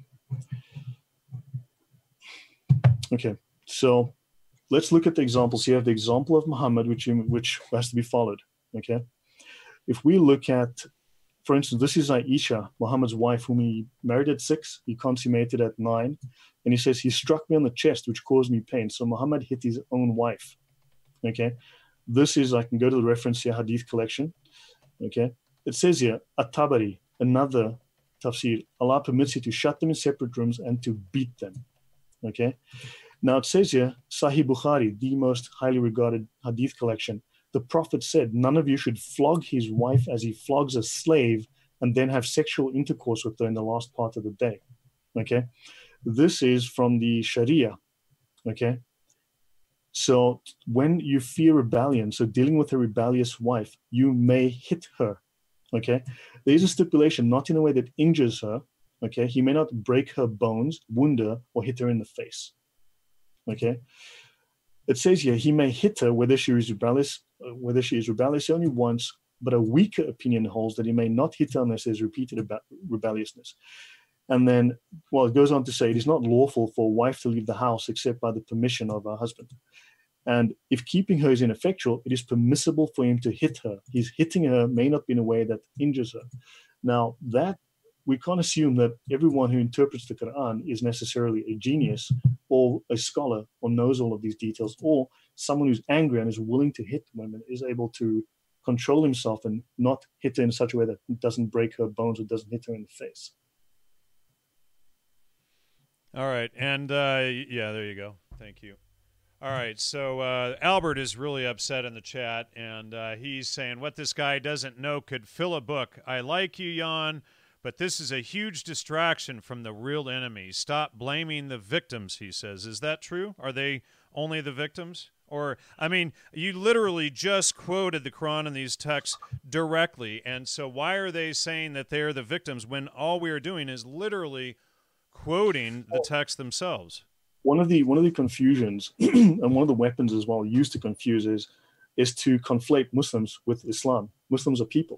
Speaker 2: Okay, so let's look at the examples. You have the example of Muhammad, which which has to be followed. Okay, if we look at, for instance, this is Aisha, Muhammad's wife, whom he married at six, he consummated at nine, and he says he struck me on the chest, which caused me pain. So Muhammad hit his own wife. Okay, this is, I can go to the reference here, Hadith collection. Okay, it says here At-Tabari, another tafsir, Allah permits you to shut them in separate rooms and to beat them. Okay. Now it says here, Sahih Bukhari, the most highly regarded hadith collection, the Prophet said, none of you should flog his wife as he flogs a slave and then have sexual intercourse with her in the last part of the day. Okay. This is from the Sharia. Okay. So when you fear rebellion, so dealing with a rebellious wife, you may hit her. Okay, there is a stipulation, not in a way that injures her. Okay, he may not break her bones, wound her, or hit her in the face. Okay, it says here he may hit her whether she is rebellious, uh, whether she is rebellious only once, but a weaker opinion holds that he may not hit her unless there's repeated rebe- rebelliousness. And then, well, it goes on to say it is not lawful for a wife to leave the house except by the permission of her husband. And if keeping her is ineffectual, it is permissible for him to hit her. His hitting her may not be in a way that injures her. Now, that we can't assume that everyone who interprets the Quran is necessarily a genius or a scholar or knows all of these details, or someone who's angry and is willing to hit women is able to control himself and not hit her in such a way that it doesn't break her bones or doesn't hit her in the face.
Speaker 1: All right. And uh, yeah, there you go. Thank you. All right, so uh, Albert is really upset in the chat, and uh, he's saying, what this guy doesn't know could fill a book. I like you, Jan, but this is a huge distraction from the real enemy. Stop blaming the victims, he says. Is that true? Are they only the victims? Or, I mean, you literally just quoted the Quran and these texts directly, and so why are they saying that they're the victims when all we are doing is literally quoting the text themselves?
Speaker 2: One of the one of the confusions and one of the weapons as well used to confuse is is to conflate Muslims with Islam. Muslims are people.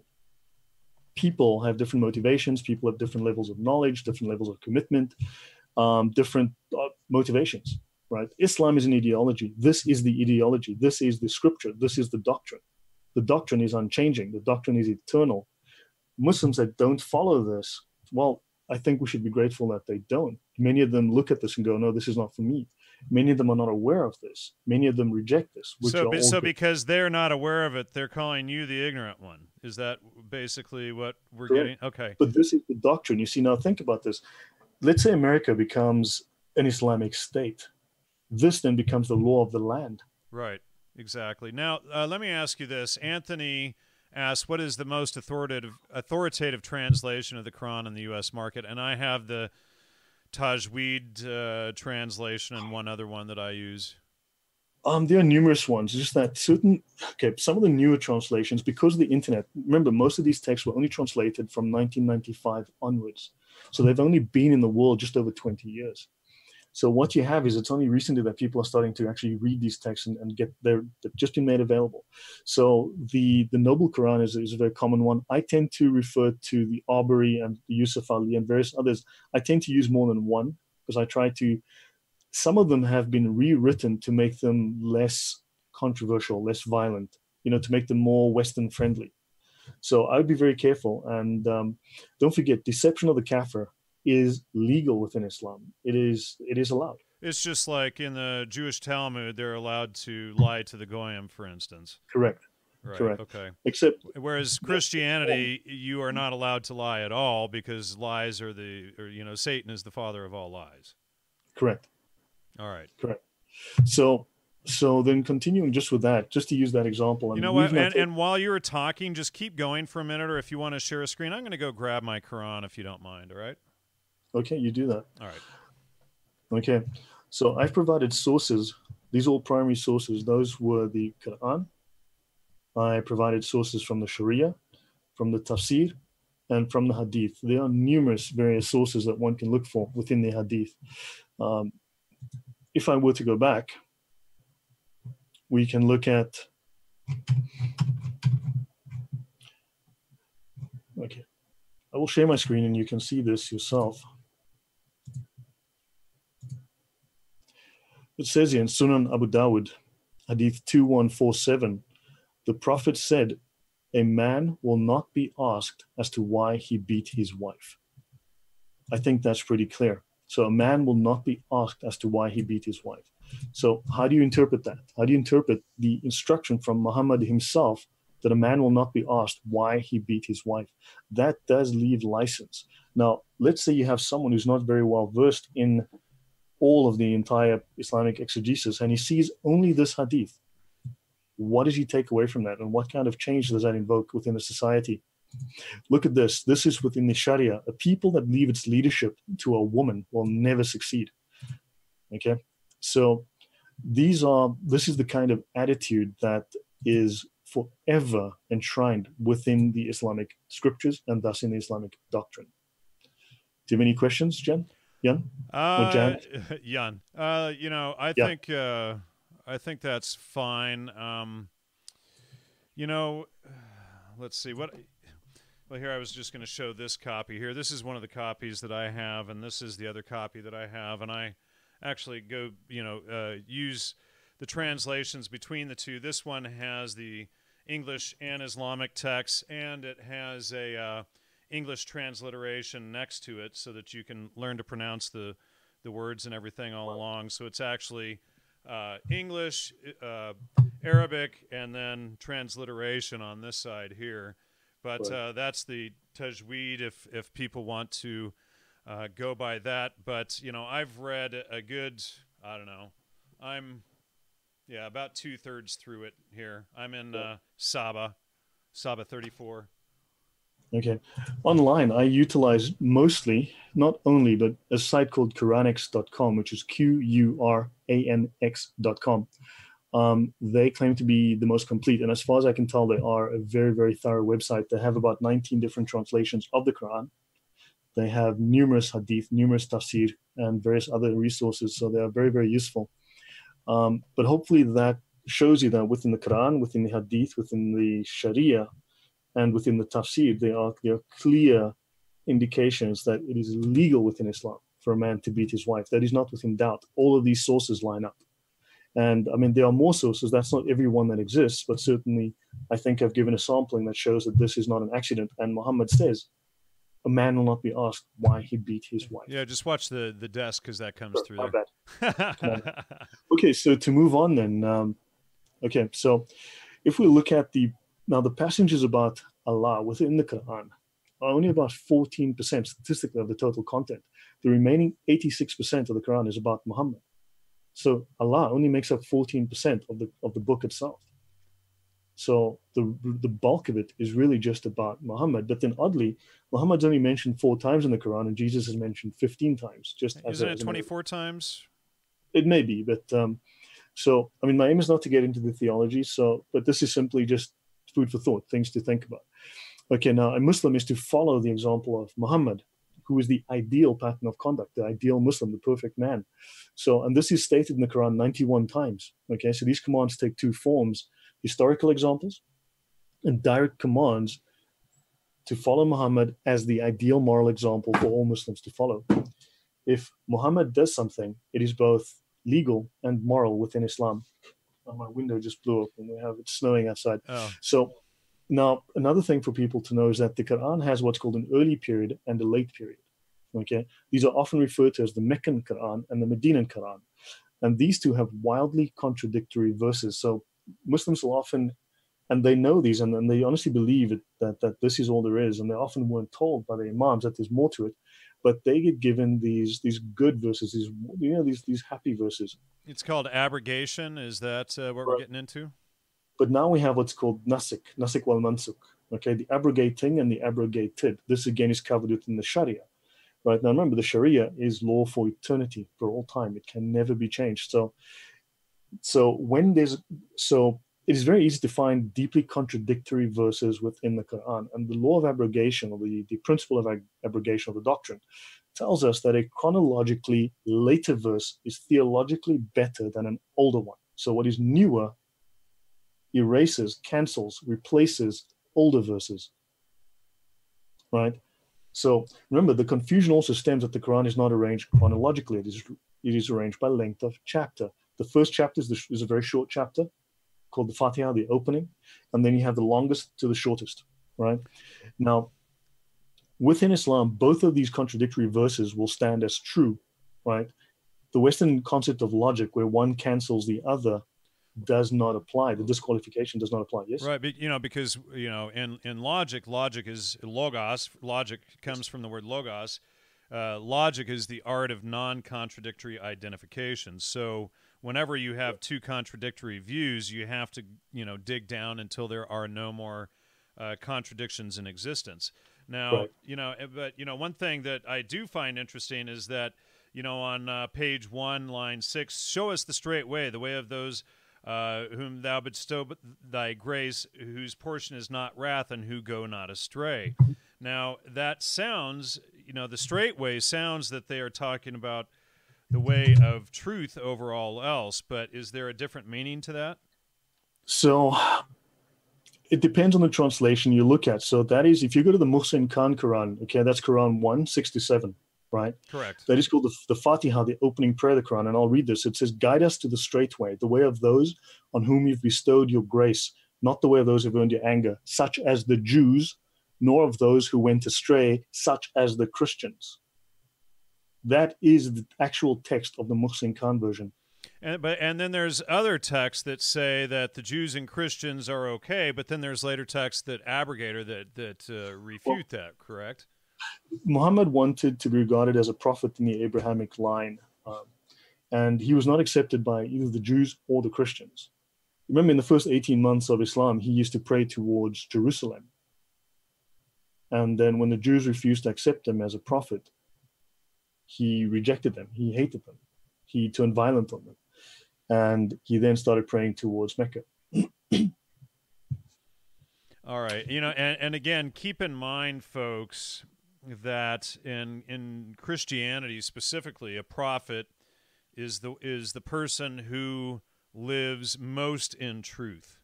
Speaker 2: People have different motivations. People have different levels of knowledge, different levels of commitment, um, different uh, motivations. Right? Islam is an ideology. This is the ideology. This is the scripture. This is the doctrine. The doctrine is unchanging. The doctrine is eternal. Muslims that don't follow this, well, I think we should be grateful that they don't. Many of them look at this and go, no, this is not for me. Many of them are not aware of this. Many of them reject this. Which
Speaker 1: so
Speaker 2: are
Speaker 1: so
Speaker 2: all
Speaker 1: because they're not aware of it, they're calling you the ignorant one. Is that basically what we're
Speaker 2: Correct.
Speaker 1: getting? Okay.
Speaker 2: But this is the doctrine. You see, now think about this. Let's say America becomes an Islamic state. This then becomes the law of the land.
Speaker 1: Right, exactly. Now, uh, let me ask you this. Anthony asks, what is the most authoritative authoritative translation of the Quran in the U S market? And I have the Tajweed uh, translation and one other one that I use.
Speaker 2: Um, there are numerous ones. Just that certain, okay, some of the newer translations, because of the internet, remember, most of these texts were only translated from nineteen ninety-five onwards. So they've only been in the world just over twenty years. So what you have is it's only recently that people are starting to actually read these texts and, and get their, they've just been made available. So the, the Noble Quran is, is a very common one. I tend to refer to the Arbery and the Yusuf Ali and various others. I tend to use more than one because I try to, some of them have been rewritten to make them less controversial, less violent, you know, to make them more Western friendly. So I would be very careful. And um, don't forget, deception of the kafir is legal within Islam. It is it is allowed.
Speaker 1: It's just like in the Jewish Talmud, they're allowed to lie to the Goyim, for instance.
Speaker 2: Correct.
Speaker 1: Right.
Speaker 2: Correct.
Speaker 1: Okay.
Speaker 2: Except,
Speaker 1: whereas Christianity, you are not allowed to lie at all because lies are the, or, you know, Satan is the father of all lies.
Speaker 2: Correct.
Speaker 1: All right.
Speaker 2: Correct. So, so then continuing just with that, just to use that example.
Speaker 1: You know what? And, and while you were talking, just keep going for a minute, or if you want to share a screen, I'm going to go grab my Quran if you don't mind. All right.
Speaker 2: Okay, you do that.
Speaker 1: All right.
Speaker 2: Okay, so I've provided sources. These are all primary sources. Those were the Quran. I provided sources from the Sharia, from the Tafsir, and from the Hadith. There are numerous various sources that one can look for within the Hadith. Um, if I were to go back, we can look at, okay, I will share my screen and you can see this yourself. It says here in Sunan Abu Dawud, Hadith two one four seven, the Prophet said, a man will not be asked as to why he beat his wife. I think that's pretty clear. So a man will not be asked as to why he beat his wife. So how do you interpret that? How do you interpret the instruction from Muhammad himself that a man will not be asked why he beat his wife? That does leave license. Now, let's say you have someone who's not very well versed in all of the entire Islamic exegesis, and he sees only this hadith. What does he take away from that? And what kind of change does that invoke within the society? Look at this. This is within the Sharia. A people that leave its leadership to a woman will never succeed. Okay? So these are this is the kind of attitude that is forever enshrined within the Islamic scriptures and thus in the Islamic doctrine. Do you have any questions, Jen? Jan? Or
Speaker 1: Uh,
Speaker 2: Jan?
Speaker 1: Jan. Uh, you know, I
Speaker 2: Yeah.
Speaker 1: think uh, I think that's fine. Um, you know, let's see what. Well, here I was just going to show this copy here. This is one of the copies that I have, and this is the other copy that I have. And I actually go, you know, uh, use the translations between the two. This one has the English and Islamic text, and it has a uh, English transliteration next to it so that you can learn to pronounce the, the words and everything all along. So it's actually uh, English, uh, Arabic, and then transliteration on this side here. But uh, that's the tajweed if, if people want to uh, go by that. But, you know, I've read a good, I don't know, I'm, yeah, about two-thirds through it here. I'm in uh, Saba, Saba thirty-four.
Speaker 2: Okay. Online, I utilize mostly, not only, but a site called Quranix dot com, which is Q U R A N X dot com. Um, they claim to be the most complete. And as far as I can tell, they are a very, very thorough website. They have about nineteen different translations of the Quran. They have numerous hadith, numerous tafsir, and various other resources. So they are very, very useful. Um, but hopefully that shows you that within the Quran, within the hadith, within the Sharia, and within the tafsir, there are, there are clear indications that it is legal within Islam for a man to beat his wife. That is not within doubt. All of these sources line up. And I mean, there are more sources. That's not every one that exists, but certainly I think I've given a sampling that shows that this is not an accident. And Muhammad says, a man will not be asked why he beat his wife.
Speaker 1: Yeah, just watch the, the desk because that comes
Speaker 2: Sure,
Speaker 1: through
Speaker 2: my
Speaker 1: there.
Speaker 2: bad. Okay, so to move on then. Um, okay, so if we look at the, now the passages about Allah within the Quran are only about fourteen percent statistically of the total content. The remaining eighty-six percent of the Quran is about Muhammad. So Allah only makes up fourteen percent of the of the book itself. So the the bulk of it is really just about Muhammad. But then oddly, Muhammad's only mentioned four times in the Quran, and Jesus is mentioned fifteen times. Just as
Speaker 1: Isn't
Speaker 2: a,
Speaker 1: it
Speaker 2: as
Speaker 1: twenty-four times?
Speaker 2: It may be, but um, so I mean, my aim is not to get into the theology. So, but this is simply just food for thought, things to think about. Okay, now a Muslim is to follow the example of Muhammad, who is the ideal pattern of conduct, the ideal Muslim, the perfect man. So, and this is stated in the Quran ninety-one times. Okay, so these commands take two forms: historical examples and direct commands to follow Muhammad as the ideal moral example for all Muslims to follow. If Muhammad does something, it is both legal and moral within Islam. Oh, my window just blew up and we have it snowing outside.
Speaker 1: Oh.
Speaker 2: So now another thing for people to know is that the Quran has what's called an early period and a late period. Okay, these are often referred to as the Meccan Quran and the Medinan Quran. And these two have wildly contradictory verses. So Muslims will often, and they know these, and, and they honestly believe it, that, that this is all there is. And they often weren't told by the imams that there's more to it. But they get given these these good verses, these you know these these happy verses.
Speaker 1: It's called abrogation. Is that uh, what we're getting into?
Speaker 2: But now we have what's called nasik, nasik wal mansuk. Okay, the abrogating and the abrogated. This again is covered within the Sharia. Right now, remember the Sharia is law for eternity, for all time. It can never be changed. So, so when there's so it is very easy to find deeply contradictory verses within the Quran. And the law of abrogation, or the, the principle of ag- abrogation of the doctrine, tells us that a chronologically later verse is theologically better than an older one. So what is newer erases, cancels, replaces older verses. Right? So remember, the confusion also stems that the Quran is not arranged chronologically. It is, it is arranged by length of chapter. The first chapter is, the, is a very short chapter, called the Fatiha, the opening, and then you have the longest to the shortest, right? Now, within Islam, both of these contradictory verses will stand as true, right? The Western concept of logic, where one cancels the other, does not apply. The disqualification does not apply. Yes,
Speaker 1: right. But, you know, because you know, in in logic, logic is logos. Logic comes from the word logos. Uh, logic is the art of non-contradictory identification. So whenever you have two contradictory views, you have to, you know, dig down until there are no more uh, contradictions in existence. Now,
Speaker 2: right.
Speaker 1: you know, but, you know, one thing that I do find interesting is that you know, on uh, page one, line six, show us the straight way, the way of those uh, whom thou bestow thy grace, whose portion is not wrath, and who go not astray. Now, that sounds, you know, the straight way sounds that they are talking about the way of truth over all else, but is there a different meaning to that?
Speaker 2: So it depends on the translation you look at. So that is, if you go to the Muhsin Khan Quran, okay, that's Quran one sixty-seven, right?
Speaker 1: Correct.
Speaker 2: That is called the, the Fatiha, the opening prayer of the Quran. And I'll read this. It says, guide us to the straight way, the way of those on whom you've bestowed your grace, not the way of those who've earned your anger, such as the Jews, nor of those who went astray, such as the Christians. That is the actual text of the Muhsin Khan version.
Speaker 1: And, but, and then there's other texts that say that the Jews and Christians are okay, but then there's later texts that abrogate or that, that uh, refute well, that, correct?
Speaker 2: Muhammad wanted to be regarded as a prophet in the Abrahamic line, um, and he was not accepted by either the Jews or the Christians. Remember, in the first eighteen months of Islam, he used to pray towards Jerusalem. And then when the Jews refused to accept him as a prophet, he rejected them. He hated them. He turned violent on them. And he then started praying towards Mecca.
Speaker 1: All right. You know, and, and again, keep in mind, folks, that in in Christianity specifically, a prophet is the is the person who lives most in truth.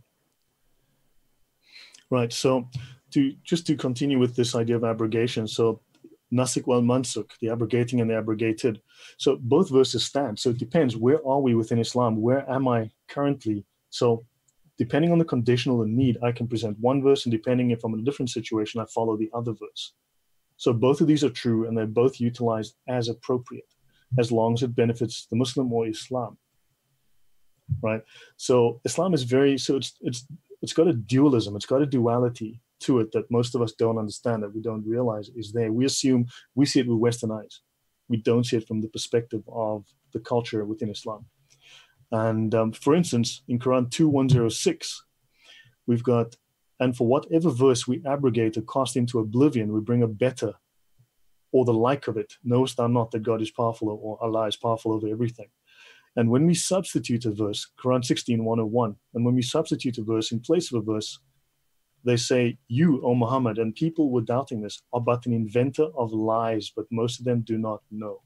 Speaker 1: Right.
Speaker 2: So to just to continue with this idea of abrogation, so Nasik wal Mansuk, the abrogating and the abrogated. So both verses stand. So it depends, where are we within Islam? Where am I currently? So depending on the conditional and need, I can present one verse, and depending if I'm in a different situation, I follow the other verse. So both of these are true, and they're both utilized as appropriate, as long as it benefits the Muslim or Islam, right? So Islam is very, so it's it's it's got a dualism, it's got a duality to it that most of us don't understand, that we don't realize is there. We assume, we see it with Western eyes. We don't see it from the perspective of the culture within Islam. And um, for instance, in Quran two one oh six, we've got, and for whatever verse we abrogate or cast into oblivion, we bring a better or the like of it. Knowest thou not that God is powerful, or Allah is powerful over everything? And when we substitute a verse, Quran sixteen one oh one, and when we substitute a verse in place of a verse, they say, you, O Muhammad, and people were doubting this, are but an inventor of lies, but most of them do not know.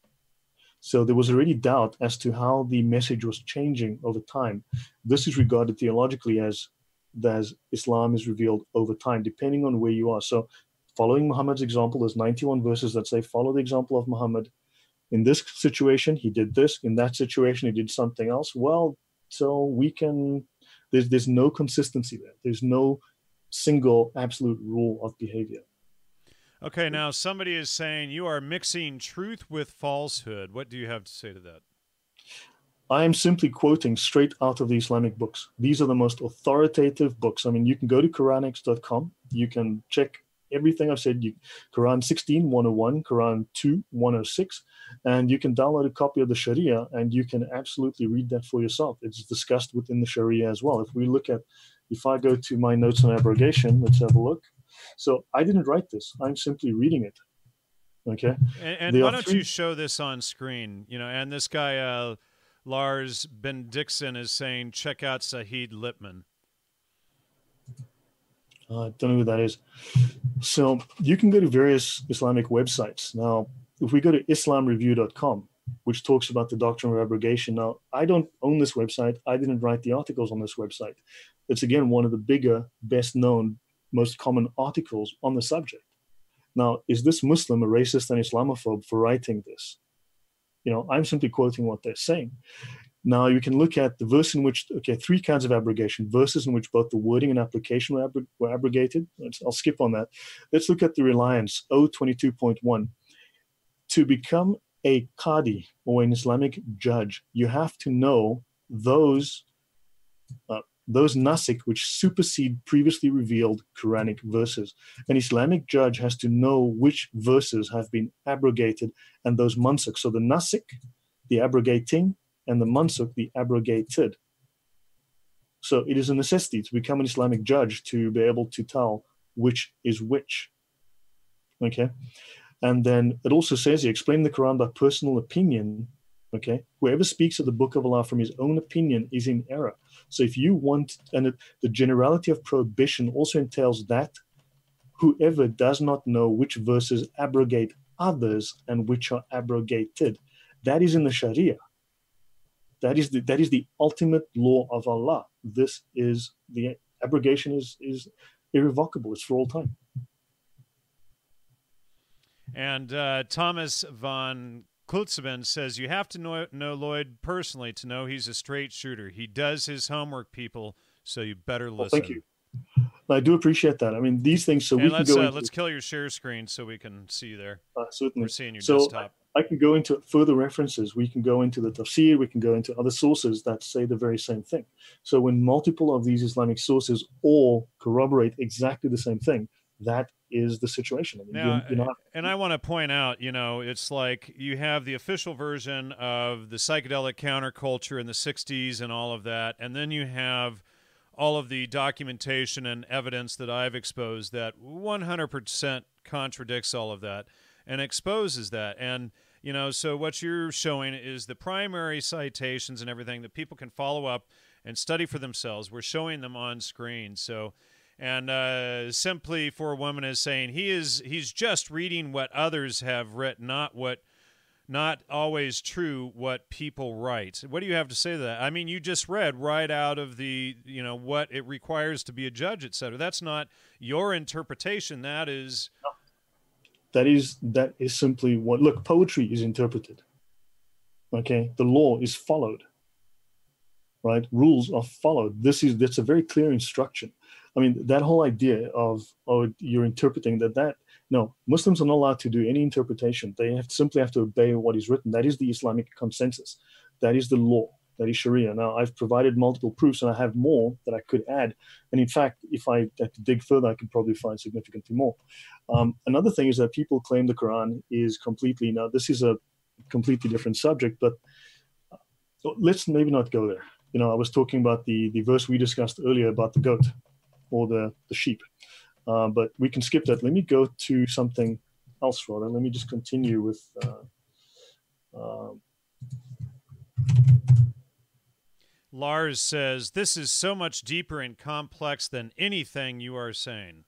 Speaker 2: So there was already doubt as to how the message was changing over time. This is regarded theologically as, as Islam is revealed over time, depending on where you are. So following Muhammad's example, there's ninety-one verses that say, follow the example of Muhammad. In this situation, he did this. In that situation, he did something else. Well, so we can, there's, there's no consistency there. There's no single absolute rule of behavior.
Speaker 1: Okay, now somebody is saying you are mixing truth with falsehood. What do you have to say to that?
Speaker 2: I am simply quoting straight out of the Islamic books. These are the most authoritative books. I mean, you can go to Quranics dot com. You can check everything I've said. You, Quran sixteen one oh one, Quran two one oh six, and you can download a copy of the Sharia, and you can absolutely read that for yourself. It's discussed within the Sharia as well. If we look at If I go to my notes on abrogation, let's have a look. So I didn't write this. I'm simply reading it. Okay.
Speaker 1: And, and why don't three... you show this on screen? You know, and this guy, uh, Lars Bendixen, is saying, check out Saeed Lippman.
Speaker 2: Uh, I don't know who that is. So you can go to various Islamic websites. Now, if we go to islam review dot com, which talks about the doctrine of abrogation. Now, I don't own this website. I didn't write the articles on this website. It's, again, one of the bigger, best-known, most common articles on the subject. Now, is this Muslim a racist and Islamophobe for writing this? You know, I'm simply quoting what they're saying. Now, you can look at the verse in which, okay, three kinds of abrogation, verses in which both the wording and application were, abrog- were abrogated. Let's, I'll skip on that. Let's look at the reliance, O twenty-two point one. To become a qadi, or an Islamic judge, you have to know those uh, those nasik which supersede previously revealed Quranic verses. An Islamic judge has to know which verses have been abrogated and those mansuk. So the nasik, the abrogating, and the mansuk, the abrogated. So it is a necessity to become an Islamic judge to be able to tell which is which. Okay. And then it also says here, explain the Quran by personal opinion. Okay, whoever speaks of the book of Allah from his own opinion is in error. So if you want, and it, the generality of prohibition also entails that whoever does not know which verses abrogate others and which are abrogated, that is in the Sharia. That is the that is the ultimate law of Allah. This is the abrogation is is irrevocable. It's for all time.
Speaker 1: And uh, Thomas von Kultzeben says, you have to know, know Lloyd personally to know he's a straight shooter. He does his homework, people, so you better listen.
Speaker 2: Well, thank you. I do appreciate that. I mean, these things, so
Speaker 1: and
Speaker 2: we
Speaker 1: let's,
Speaker 2: can go
Speaker 1: uh,
Speaker 2: into...
Speaker 1: Let's kill your share screen so we can see you there.
Speaker 2: Uh, certainly.
Speaker 1: We're seeing your
Speaker 2: so
Speaker 1: desktop.
Speaker 2: I, I can go into further references. We can go into the tafsir. We can go into other sources that say the very same thing. So when multiple of these Islamic sources all corroborate exactly the same thing, that is the situation. I mean,
Speaker 1: now,
Speaker 2: you're, you're not...
Speaker 1: and I want to point out, you know, it's like you have the official version of the psychedelic counterculture in the sixties and all of that, and then you have all of the documentation and evidence that I've exposed that one hundred percent contradicts all of that and exposes that. And, you know, so what you're showing is the primary citations and everything that people can follow up and study for themselves. We're showing them on screen. So, and uh, simply for a woman is saying he is, he's just reading what others have written, not what, not always true what people write. What do you have to say to that? I mean, you just read right out of the, you know, what it requires to be a judge, et cetera. That's not your interpretation. That is...
Speaker 2: That is, that is simply what... Look, poetry is interpreted. Okay? The law is followed. Right? Rules are followed. This is, that's a very clear instruction. I mean, that whole idea of, oh, you're interpreting that, that, no, Muslims are not allowed to do any interpretation. They have simply have to obey what is written. That is the Islamic consensus. That is the law. That is Sharia. Now, I've provided multiple proofs, and I have more that I could add. And in fact, if I had to dig further, I could probably find significantly more. Um, another thing is that people claim the Quran is completely, now this is a completely different subject, but let's maybe not go there. You know, I was talking about the, the verse we discussed earlier about the goat or the, the sheep. Uh, but we can skip that. Let me go to something else, rather. Let me just continue with... Uh, uh,
Speaker 1: Lars says, this is so much deeper and complex than anything you are saying.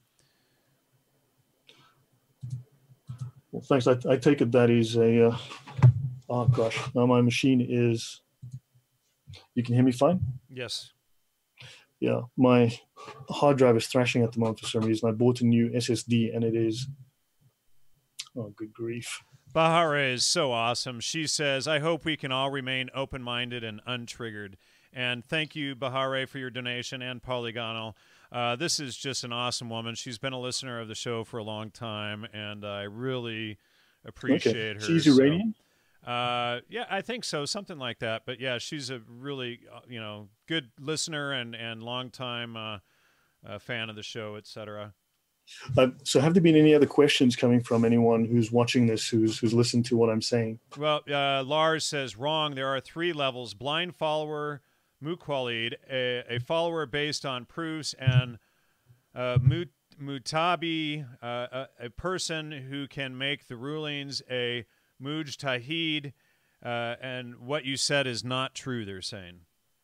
Speaker 2: Well, thanks. I, I take it that is a... Uh, oh, gosh. Now my machine is... You can hear me fine?
Speaker 1: Yes.
Speaker 2: Yeah, my hard drive is thrashing at the moment for some reason. I bought a new S S D, and it is... Oh, good grief.
Speaker 1: Bahare is so awesome. She says, I hope we can all remain open-minded and untriggered. And thank you, Bahare, for your donation, and Polygonal. Uh, this is just an awesome woman. She's been a listener of the show for a long time, and I really appreciate
Speaker 2: okay.
Speaker 1: her.
Speaker 2: She's Iranian?
Speaker 1: So, uh, yeah, I think so, something like that. But, yeah, she's a really, uh, you know, good listener and, and long-time uh, uh, fan of the show, et cetera.
Speaker 2: Uh, so have there been any other questions coming from anyone who's watching this, who's who's listened to what I'm saying?
Speaker 1: Well, uh, Lars says, wrong. There are three levels: blind follower, muqallid, a, a follower based on proofs, and uh, mut, mutabi, uh, a, a person who can make the rulings, a mujtahid, uh, and what you said is not true, they're saying.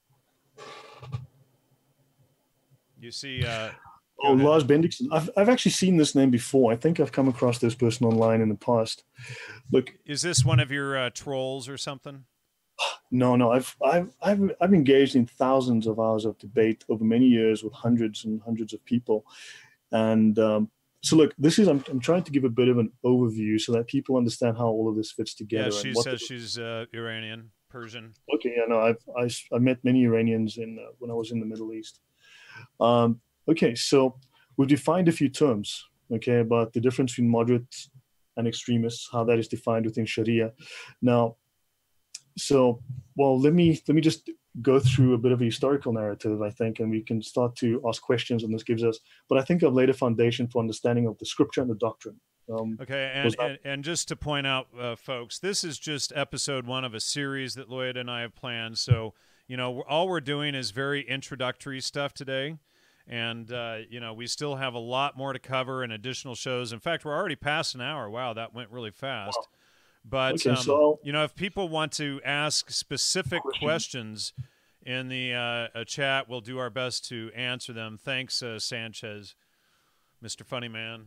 Speaker 1: You see... Uh,
Speaker 2: Oh, Lars Bendixen. I've I've actually seen this name before. I think I've come across this person online in the past. Look,
Speaker 1: is this one of your uh, trolls or something?
Speaker 2: No, no. I've I've I've I've engaged in thousands of hours of debate over many years with hundreds and hundreds of people, and um, so look, this is I'm I'm trying to give a bit of an overview so that people understand how all of this fits together.
Speaker 1: Yeah, she
Speaker 2: and what
Speaker 1: says
Speaker 2: the,
Speaker 1: she's uh, Iranian, Persian.
Speaker 2: Okay, yeah, no, I've I I met many Iranians in uh, when I was in the Middle East. Um, Okay, so we've defined a few terms, okay, about the difference between moderates and extremists, how that is defined within Sharia. Now, so, well, let me let me just go through a bit of a historical narrative, I think, and we can start to ask questions, and this gives us, but I think I've laid a foundation for understanding of the scripture and the doctrine. Um,
Speaker 1: okay, and, and, and just to point out, uh, folks, this is just episode one of a series that Lloyd and I have planned, so, you know, all we're doing is very introductory stuff today. And, uh, you know, we still have a lot more to cover and additional shows. In fact, we're already past an hour. Wow, that went really fast.
Speaker 2: Wow.
Speaker 1: But,
Speaker 2: Okay,
Speaker 1: um,
Speaker 2: so
Speaker 1: you know, if people want to ask specific
Speaker 2: question.
Speaker 1: questions in the uh, chat, we'll do our best to answer them. Thanks, uh, Sanchez, Mister Funny Man.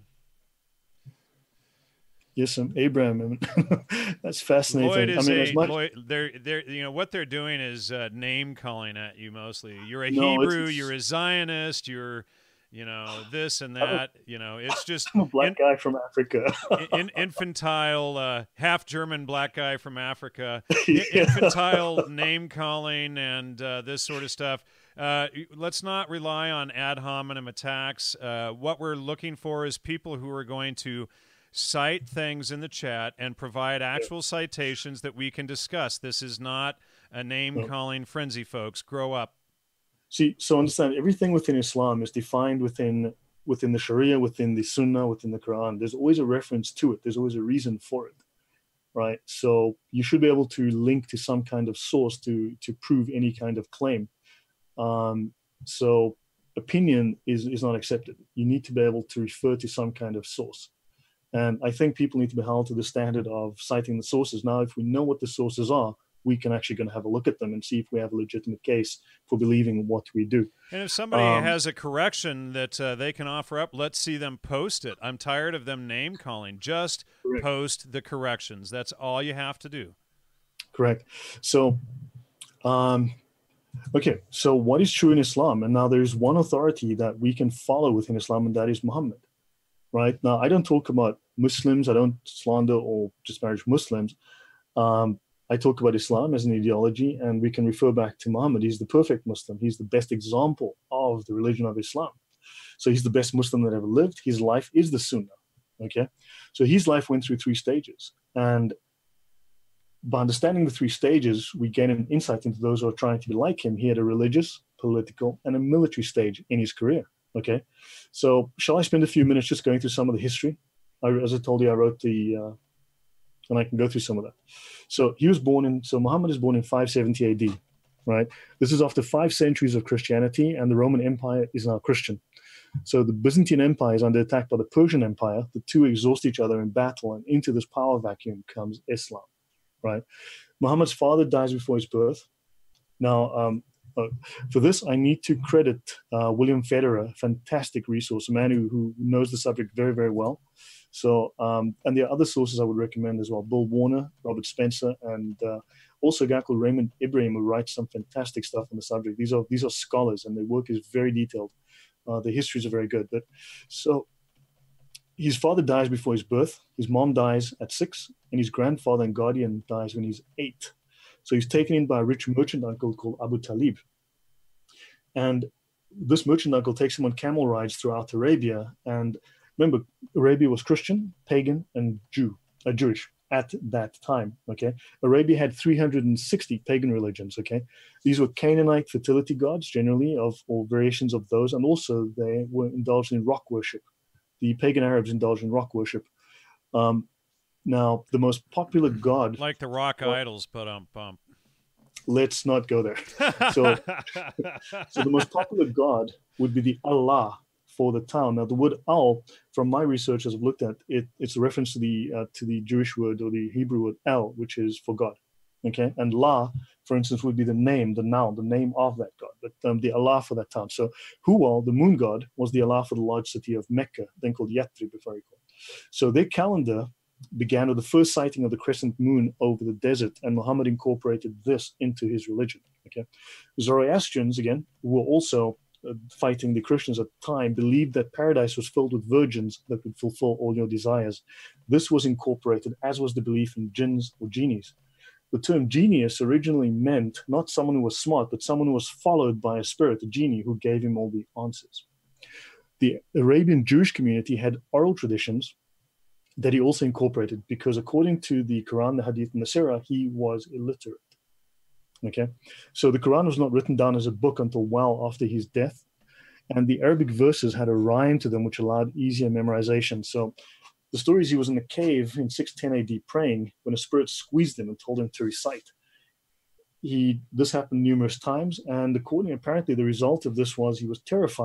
Speaker 2: Yes, um, Abraham. That's fascinating.
Speaker 1: Lloyd is
Speaker 2: I mean,
Speaker 1: a,
Speaker 2: as much
Speaker 1: Lloyd, they're, they're, you know, what they're doing is uh, name calling at you mostly. You're a
Speaker 2: no, it's,
Speaker 1: Hebrew,
Speaker 2: it's,
Speaker 1: you're a Zionist, you're, you know, this and
Speaker 2: I'm a,
Speaker 1: that. You know, it's just
Speaker 2: I'm a black
Speaker 1: in,
Speaker 2: guy from Africa.
Speaker 1: in, infantile, uh, half German black guy from Africa,
Speaker 2: Yeah.
Speaker 1: infantile name calling and uh, this sort of stuff. Uh, let's not rely on ad hominem attacks. Uh, what we're looking for is people who are going to cite things in the chat and provide actual citations that we can discuss. This is not a name-calling frenzy, folks. Grow up.
Speaker 2: See, so understand, everything within Islam is defined within within the Sharia, within the Sunnah, within the Quran. There's always a reference to it. There's always a reason for it, right? So you should be able to link to some kind of source to to prove any kind of claim. Um, so opinion is, is not accepted. You need to be able to refer to some kind of source. And I think people need to be held to the standard of citing the sources. Now, if we know what the sources are, we can actually going to have a look at them and see if we have a legitimate case for believing what we do.
Speaker 1: And if somebody
Speaker 2: um,
Speaker 1: has a correction that uh, they can offer up, let's see them post it. I'm tired of them name calling. Just correct. Post the corrections. That's all you have to do. Correct.
Speaker 2: So, um, okay. So what is true in Islam? And now there's one authority that we can follow within Islam, and that is Muhammad. Right now, I don't talk about Muslims. I don't slander or disparage Muslims. Um, I talk about Islam as an ideology, and we can refer back to Muhammad. He's the perfect Muslim. He's the best example of the religion of Islam. So he's the best Muslim that ever lived. His life is the Sunnah. Okay, so his life went through three stages, and by understanding the three stages, we gain an insight into those who are trying to be like him. He had a religious, political, and a military stage in his career. Okay, so shall I spend a few minutes just going through some of the history? I, as I told you, I wrote the, uh, and I can go through some of that. So he was born in, so Muhammad is born in five seventy A D, right? This is after five centuries of Christianity, and the Roman Empire is now Christian. So the Byzantine Empire is under attack by the Persian Empire. The two exhaust each other in battle, and into this power vacuum comes Islam, right? Muhammad's father dies before his birth. Now, um, Uh, for this, I need to credit uh, William Federer, a fantastic resource, a man who, who knows the subject very, very well. So, um, and there are other sources I would recommend as well. Bill Warner, Robert Spencer, and uh, also a guy called Raymond Ibrahim, who writes some fantastic stuff on the subject. These are these are scholars, and their work is very detailed. Uh, the histories are very good. But so, his father dies before his birth. His mom dies at six, and his grandfather and guardian dies when he's eight. So he's taken in by a rich merchant uncle called Abu Talib. And this merchant uncle takes him on camel rides throughout Arabia. And remember, Arabia was Christian, pagan, and Jew, uh, Jewish at that time, okay? Arabia had three hundred sixty pagan religions, okay? These were Canaanite fertility gods, generally, of or variations of those. And also they were indulged in rock worship. The pagan Arabs indulged in rock worship. Um, Now, the most popular god...
Speaker 1: Like the rock well, idols, but um, bump.
Speaker 2: Let's not go there. So, so the most popular god would be the Allah for the town. Now, the word Al, from my research as I've looked at, it, it's a reference to the uh, to the Jewish word or the Hebrew word El, which is for God. Okay, and La, for instance, would be the name, the noun, the name of that god, but um, the Allah for that town. So Huwal, the moon god, was the Allah for the large city of Mecca, then called Yathrib, if I recall. So their calendar began with the first sighting of the crescent moon over the desert, and Muhammad incorporated this into his religion. Okay, Zoroastrians, again, who were also uh, fighting the Christians at the time, believed that paradise was filled with virgins that would fulfill all your desires. This was incorporated, as was the belief in jinns or genies. The term genius originally meant not someone who was smart, but someone who was followed by a spirit, a genie, who gave him all the answers. The Arabian Jewish community had oral traditions that he also incorporated, because according to the Quran, the Hadith, and the Sirah, he was illiterate. Okay, so the Quran was not written down as a book until well after his death, and the Arabic verses had a rhyme to them which allowed easier memorization. So the story is he was in a cave in six ten A D praying when a spirit squeezed him and told him to recite. He this happened numerous times, and according apparently the result of this was he was terrified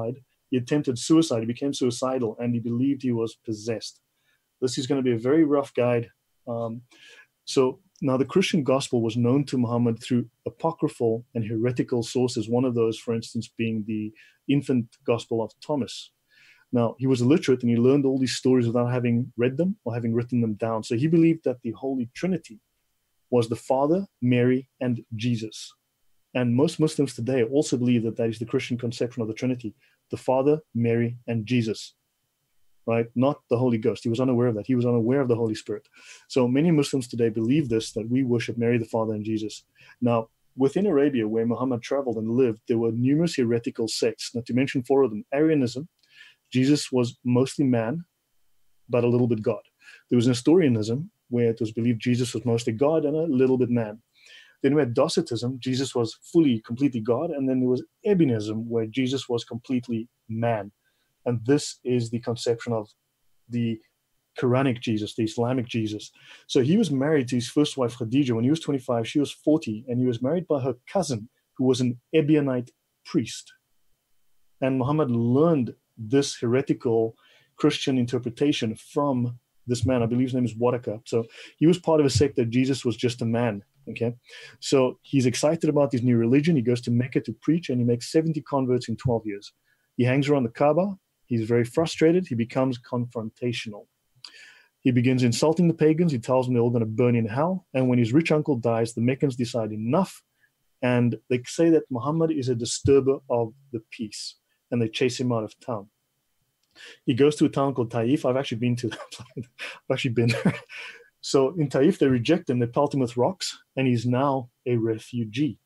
Speaker 2: He attempted suicide. He became suicidal, and he believed he was possessed. This is going to be a very rough guide. Um, so now the Christian gospel was known to Muhammad through apocryphal and heretical sources. One of those, for instance, being the infant gospel of Thomas. Now, he was illiterate and he learned all these stories without having read them or having written them down. So he believed that the Holy Trinity was the Father, Mary, and Jesus. And most Muslims today also believe that that is the Christian conception of the Trinity, the Father, Mary, and Jesus, right? Not the Holy Ghost. He was unaware of that. He was unaware of the Holy Spirit. So many Muslims today believe this, that we worship Mary, the Father, and Jesus. Now, within Arabia, where Muhammad traveled and lived, there were numerous heretical sects. Now, to mention four of them: Arianism. Jesus was mostly man, but a little bit God. There was Nestorianism, where it was believed Jesus was mostly God and a little bit man. Then we had Docetism. Jesus was fully, completely God. And then there was Ebionism, where Jesus was completely man. And this is the conception of the Quranic Jesus, the Islamic Jesus. So he was married to his first wife, Khadija. When he was twenty-five, she was forty, and he was married by her cousin, who was an Ebionite priest. And Muhammad learned this heretical Christian interpretation from this man. I believe his name is Waraka. So he was part of a sect that Jesus was just a man. Okay, so he's excited about this new religion. He goes to Mecca to preach, and he makes seventy converts in twelve years. He hangs around the Kaaba. He's very frustrated. He becomes confrontational. He begins insulting the pagans. He tells them they're all going to burn in hell. And when his rich uncle dies, the Meccans decide enough, and they say that Muhammad is a disturber of the peace, and they chase him out of town. He goes to a town called Taif. I've actually been to that. I've actually been there. So in Taif, they reject him. They pelt him with rocks, and he's now a refugee.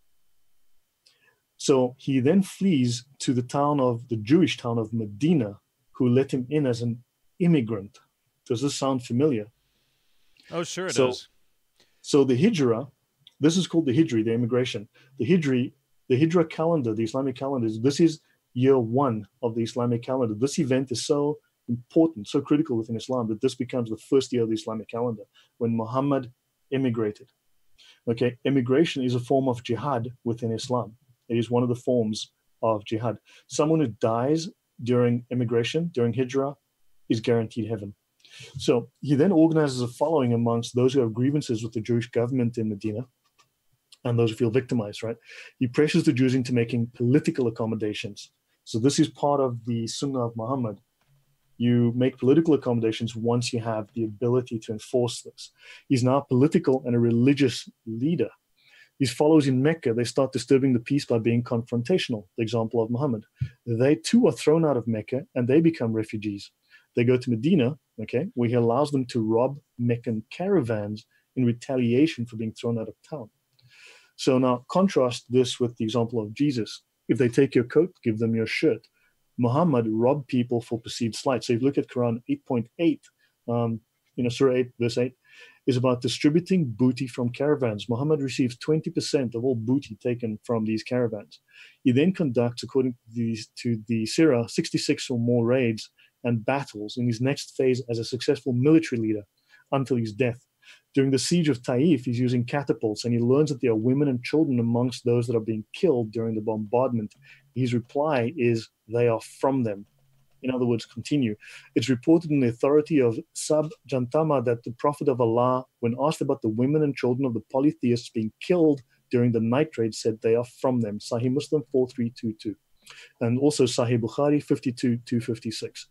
Speaker 2: So he then flees to the town of the Jewish town of Medina, who let him in as an immigrant. Does this sound familiar?
Speaker 1: Oh, sure it
Speaker 2: so,
Speaker 1: does.
Speaker 2: So the Hijra, this is called the Hijri, the immigration. The Hijri, the Hijra calendar, the Islamic calendar, this is year one of the Islamic calendar. This event is so important, so critical within Islam, that this becomes the first year of the Islamic calendar, when Muhammad immigrated. Okay, immigration is a form of jihad within Islam. It is one of the forms of jihad. Someone who dies during immigration, during Hijrah, is guaranteed heaven. So he then organizes a following amongst those who have grievances with the Jewish government in Medina and those who feel victimized, right? He pressures the Jews into making political accommodations. So this is part of the Sunnah of Muhammad. You make political accommodations once you have the ability to enforce this. He's now a political and a religious leader. His followers in Mecca, they start disturbing the peace by being confrontational, the example of Muhammad. They too are thrown out of Mecca, and they become refugees. They go to Medina, okay, where he allows them to rob Meccan caravans in retaliation for being thrown out of town. So now contrast this with the example of Jesus. If they take your coat, give them your shirt. Muhammad robbed people for perceived slight. So if you look at Quran eight point eight, um, you know, Surah eight, verse eight, is about distributing booty from caravans. Muhammad receives twenty percent of all booty taken from these caravans. He then conducts, according to, these, to the Sirah, sixty-six or more raids and battles in his next phase as a successful military leader until his death. During the siege of Taif, he's using catapults, and he learns that there are women and children amongst those that are being killed during the bombardment. His reply is, they are from them. In other words, continue. It's reported in the authority of Sab Jantama that the Prophet of Allah, when asked about the women and children of the polytheists being killed during the night raid, said they are from them. Sahih Muslim four three two two. And also Sahih Bukhari fifty-two two fifty-six.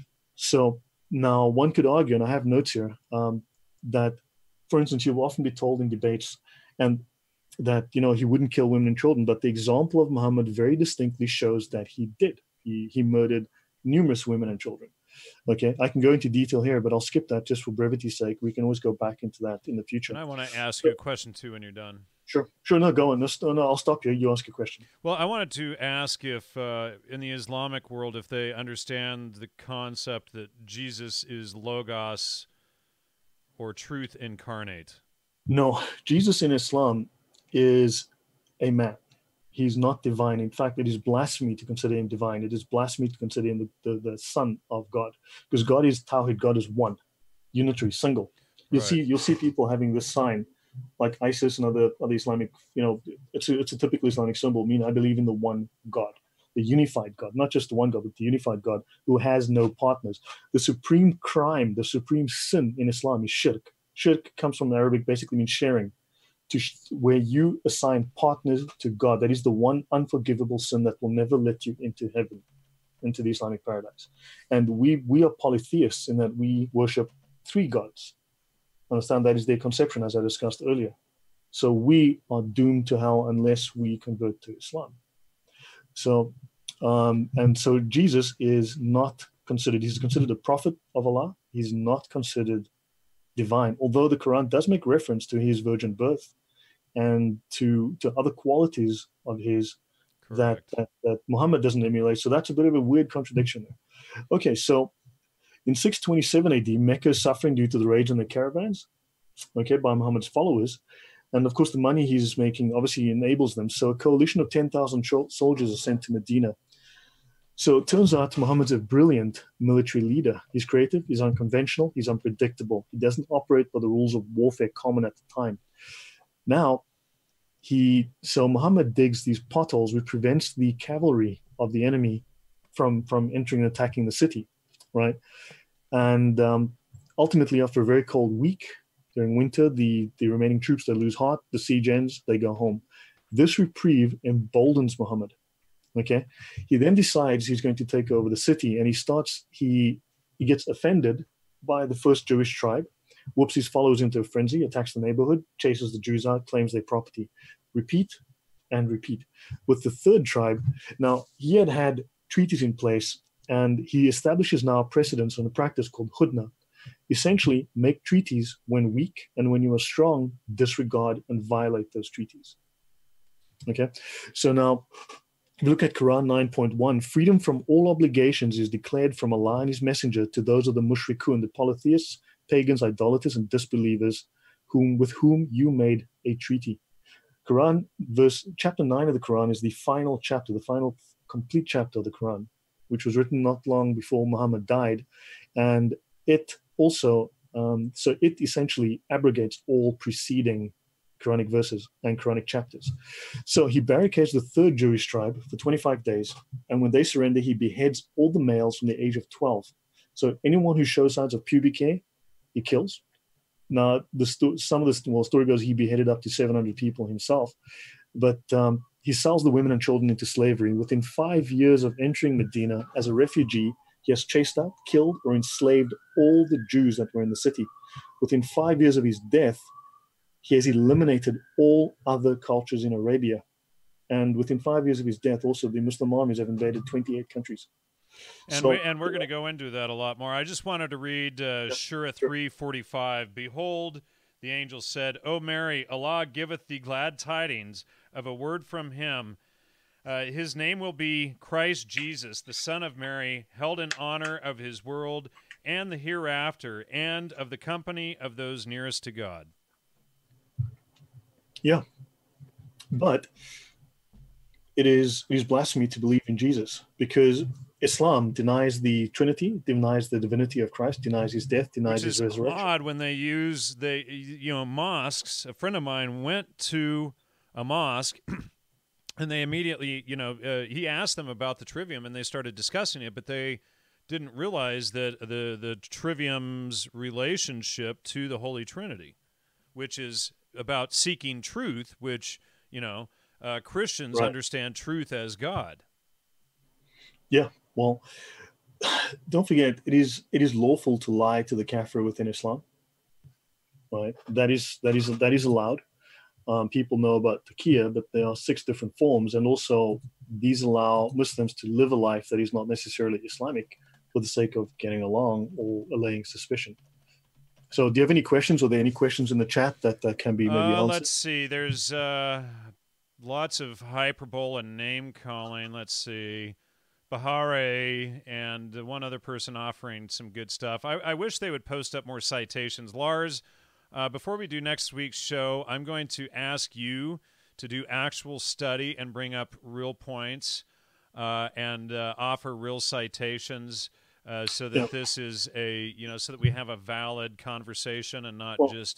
Speaker 2: So now one could argue, and I have notes here, um, that, for instance, you will often be told in debates and that, you know, he wouldn't kill women and children, but the example of Muhammad very distinctly shows that he did. He, he murdered numerous women and children. Okay, I can go into detail here, but I'll skip that just for brevity's sake. We can always go back into that in the future.
Speaker 1: And I want to ask you a question too when you're done.
Speaker 2: Sure, sure. No, go on. No, no, I'll stop you. You ask a question.
Speaker 1: Well, I wanted to ask if uh, in the Islamic world, if they understand the concept that Jesus is Logos or truth incarnate.
Speaker 2: No, Jesus in Islam is a man. He's not divine. In fact, it is blasphemy to consider him divine. It is blasphemy to consider him the, the, the son of God, because God is Tawhid. God is one, unitary, single. You'll
Speaker 1: Right.
Speaker 2: see, you'll see people having this sign, like ISIS and other other Islamic. You know, it's a, it's a typical Islamic symbol. I mean, I believe in the one God. the unified God, not just the one God, but the unified God who has no partners. The supreme crime, the supreme sin in Islam is shirk. Shirk comes from the Arabic, basically means sharing, to sh- where you assign partners to God. That is the one unforgivable sin that will never let you into heaven, into the Islamic paradise. And we we are polytheists in that we worship three gods. Understand, that is their conception, as I discussed earlier. So we are doomed to hell unless we convert to Islam. So, um, and so Jesus is not considered, he's considered a prophet of Allah. He's not considered divine, although the Quran does make reference to his virgin birth and to, to other qualities of his that, that, that Muhammad doesn't emulate. So that's a bit of a weird contradiction there. Okay, so in six twenty-seven A D, Mecca is suffering due to the raids on the caravans, okay, by Muhammad's followers. And of course, the money he's making obviously enables them. So a coalition of ten thousand soldiers are sent to Medina. So it turns out Muhammad's a brilliant military leader. He's creative, he's unconventional, he's unpredictable. He doesn't operate by the rules of warfare common at the time. Now, he so Muhammad digs these potholes, which prevents the cavalry of the enemy from, from entering and attacking the city, right? And um, ultimately, after a very cold week, during winter, the, the remaining troops, they lose heart, the siege ends, they go home. This reprieve emboldens Muhammad, okay? He then decides he's going to take over the city, and he starts, he, he gets offended by the first Jewish tribe, whoops his followers into a frenzy, attacks the neighborhood, chases the Jews out, claims their property. Repeat and repeat. With the third tribe, now he had had treaties in place, and he establishes now precedents on a practice called hudna. Essentially, make treaties when weak, and when you are strong, disregard and violate those treaties. Okay, so now if you look at Quran nine point one, freedom from all obligations is declared from Allah and his messenger to those of the mushrikun, the polytheists, pagans, idolaters, and disbelievers, whom with whom you made a treaty. Quran, verse chapter nine of the Quran is the final chapter, the final complete chapter of the Quran, which was written not long before Muhammad died, and it also, um, so it essentially abrogates all preceding Quranic verses and Quranic chapters. So he barricades the third Jewish tribe for twenty-five days, and when they surrender, he beheads all the males from the age of twelve. So anyone who shows signs of pubic hair, he kills. Now, the sto- some of the well, story goes he beheaded up to seven hundred people himself, but um, he sells the women and children into slavery. Within five years of entering Medina as a refugee, he has chased out, killed, or enslaved all the Jews that were in the city. Within five years of his death, he has eliminated all other cultures in Arabia. And within five years of his death, also, the Muslim armies have invaded twenty-eight countries.
Speaker 1: And,
Speaker 2: so,
Speaker 1: we, and we're going to go into that a lot more. I just wanted to read uh, Surah three forty-five. Behold, the angel said, O Mary, Allah giveth thee glad tidings of a word from him. Uh, his name will be Christ Jesus, the Son of Mary, held in honor of his world and the hereafter, and of the company of those nearest to God.
Speaker 2: Yeah, but it is, it is blasphemy to believe in Jesus, because Islam denies the Trinity, denies the divinity of Christ, denies his death, denies his resurrection.
Speaker 1: Which is odd when they use, they, you know, mosques. A friend of mine went to a mosque, and they immediately, you know, uh, he asked them about the trivium, and they started discussing it, but they didn't realize that the, the trivium's relationship to the Holy Trinity, which is about seeking truth, which, you know, uh, Christians
Speaker 2: right.
Speaker 1: understand truth as God.
Speaker 2: Yeah, well, don't forget, it is it is lawful to lie to the kafir within Islam. Right? That is that is that is allowed. Um, people know about taqiyya, but there are six different forms, and also these allow Muslims to live a life that is not necessarily Islamic for the sake of getting along or allaying suspicion. So do you have any questions? Are there any questions in the chat that, that can be maybe
Speaker 1: uh,
Speaker 2: answered?
Speaker 1: Let's see. There's uh, lots of hyperbole and name calling. Let's see. Bahare and one other person offering some good stuff. I, I wish they would post up more citations. Lars, uh, before we do next week's show, I'm going to ask you to do actual study and bring up real points uh, and uh, offer real citations. Uh, so that
Speaker 2: Yeah.
Speaker 1: this is a, you know, so that we have a valid conversation and not
Speaker 2: Well,
Speaker 1: just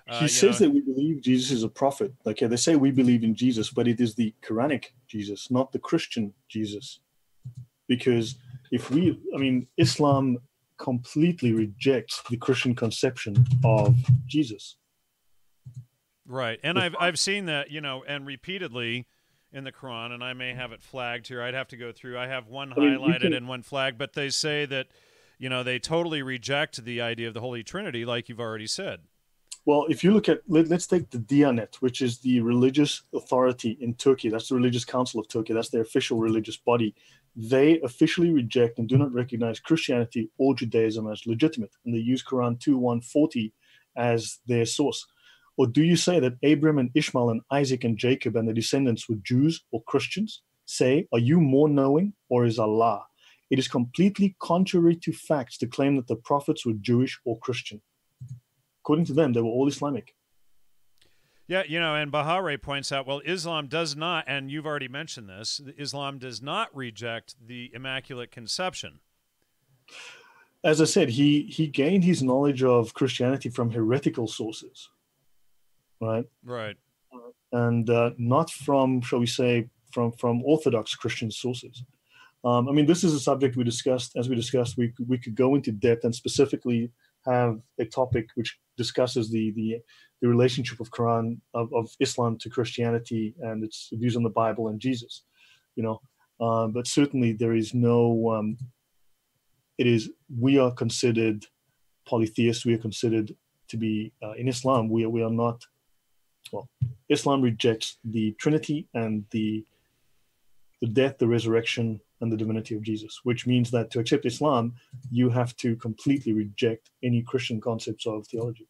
Speaker 1: Uh,
Speaker 2: he
Speaker 1: you
Speaker 2: says
Speaker 1: know,
Speaker 2: that we believe Jesus is a prophet. Okay, they say we believe in Jesus, but it is the Quranic Jesus, not the Christian Jesus. Because if we, I mean, Islam completely rejects the Christian conception of Jesus.
Speaker 1: right. And I've I've seen that, you know, and repeatedly in the Quran, and I may have it flagged here. I'd have to go through. I have one
Speaker 2: I mean, you
Speaker 1: highlighted
Speaker 2: can,
Speaker 1: and one flagged, but they say that, you know, they totally reject the idea of the Holy Trinity, like you've already said.
Speaker 2: well, if you look at, let, let's take the Diyanet, which is the religious authority in Turkey. That's the Religious Council of Turkey. That's their official religious body. They officially reject and do not recognize Christianity or Judaism as legitimate. And they use Quran two one forty as their source. Or do you say that Abraham and Ishmael and Isaac and Jacob and their descendants were Jews or Christians? Say, are you more knowing, or is Allah? It is completely contrary to facts to claim that the prophets were Jewish or Christian. According to them, they were all Islamic.
Speaker 1: Yeah, you know, and Bahare points out, well, Islam does not, and you've already mentioned this, Islam does not reject the Immaculate Conception.
Speaker 2: As I said, he he gained his knowledge of Christianity from heretical sources, right?
Speaker 1: Right.
Speaker 2: And uh, not from, shall we say, from from Orthodox Christian sources. Um, I mean, this is a subject we discussed. As we discussed, we we could go into depth and specifically have a topic which discusses the the, the relationship of Quran of, of Islam to Christianity and its views on the Bible and Jesus. You know, uh, but certainly there is no. Um, it is we are considered polytheists. We are considered to be uh, in Islam. We are, we are not. Well, Islam rejects the Trinity and the the death, the resurrection, and the divinity of Jesus, which means that to accept Islam, you have to completely reject any Christian concepts of theology.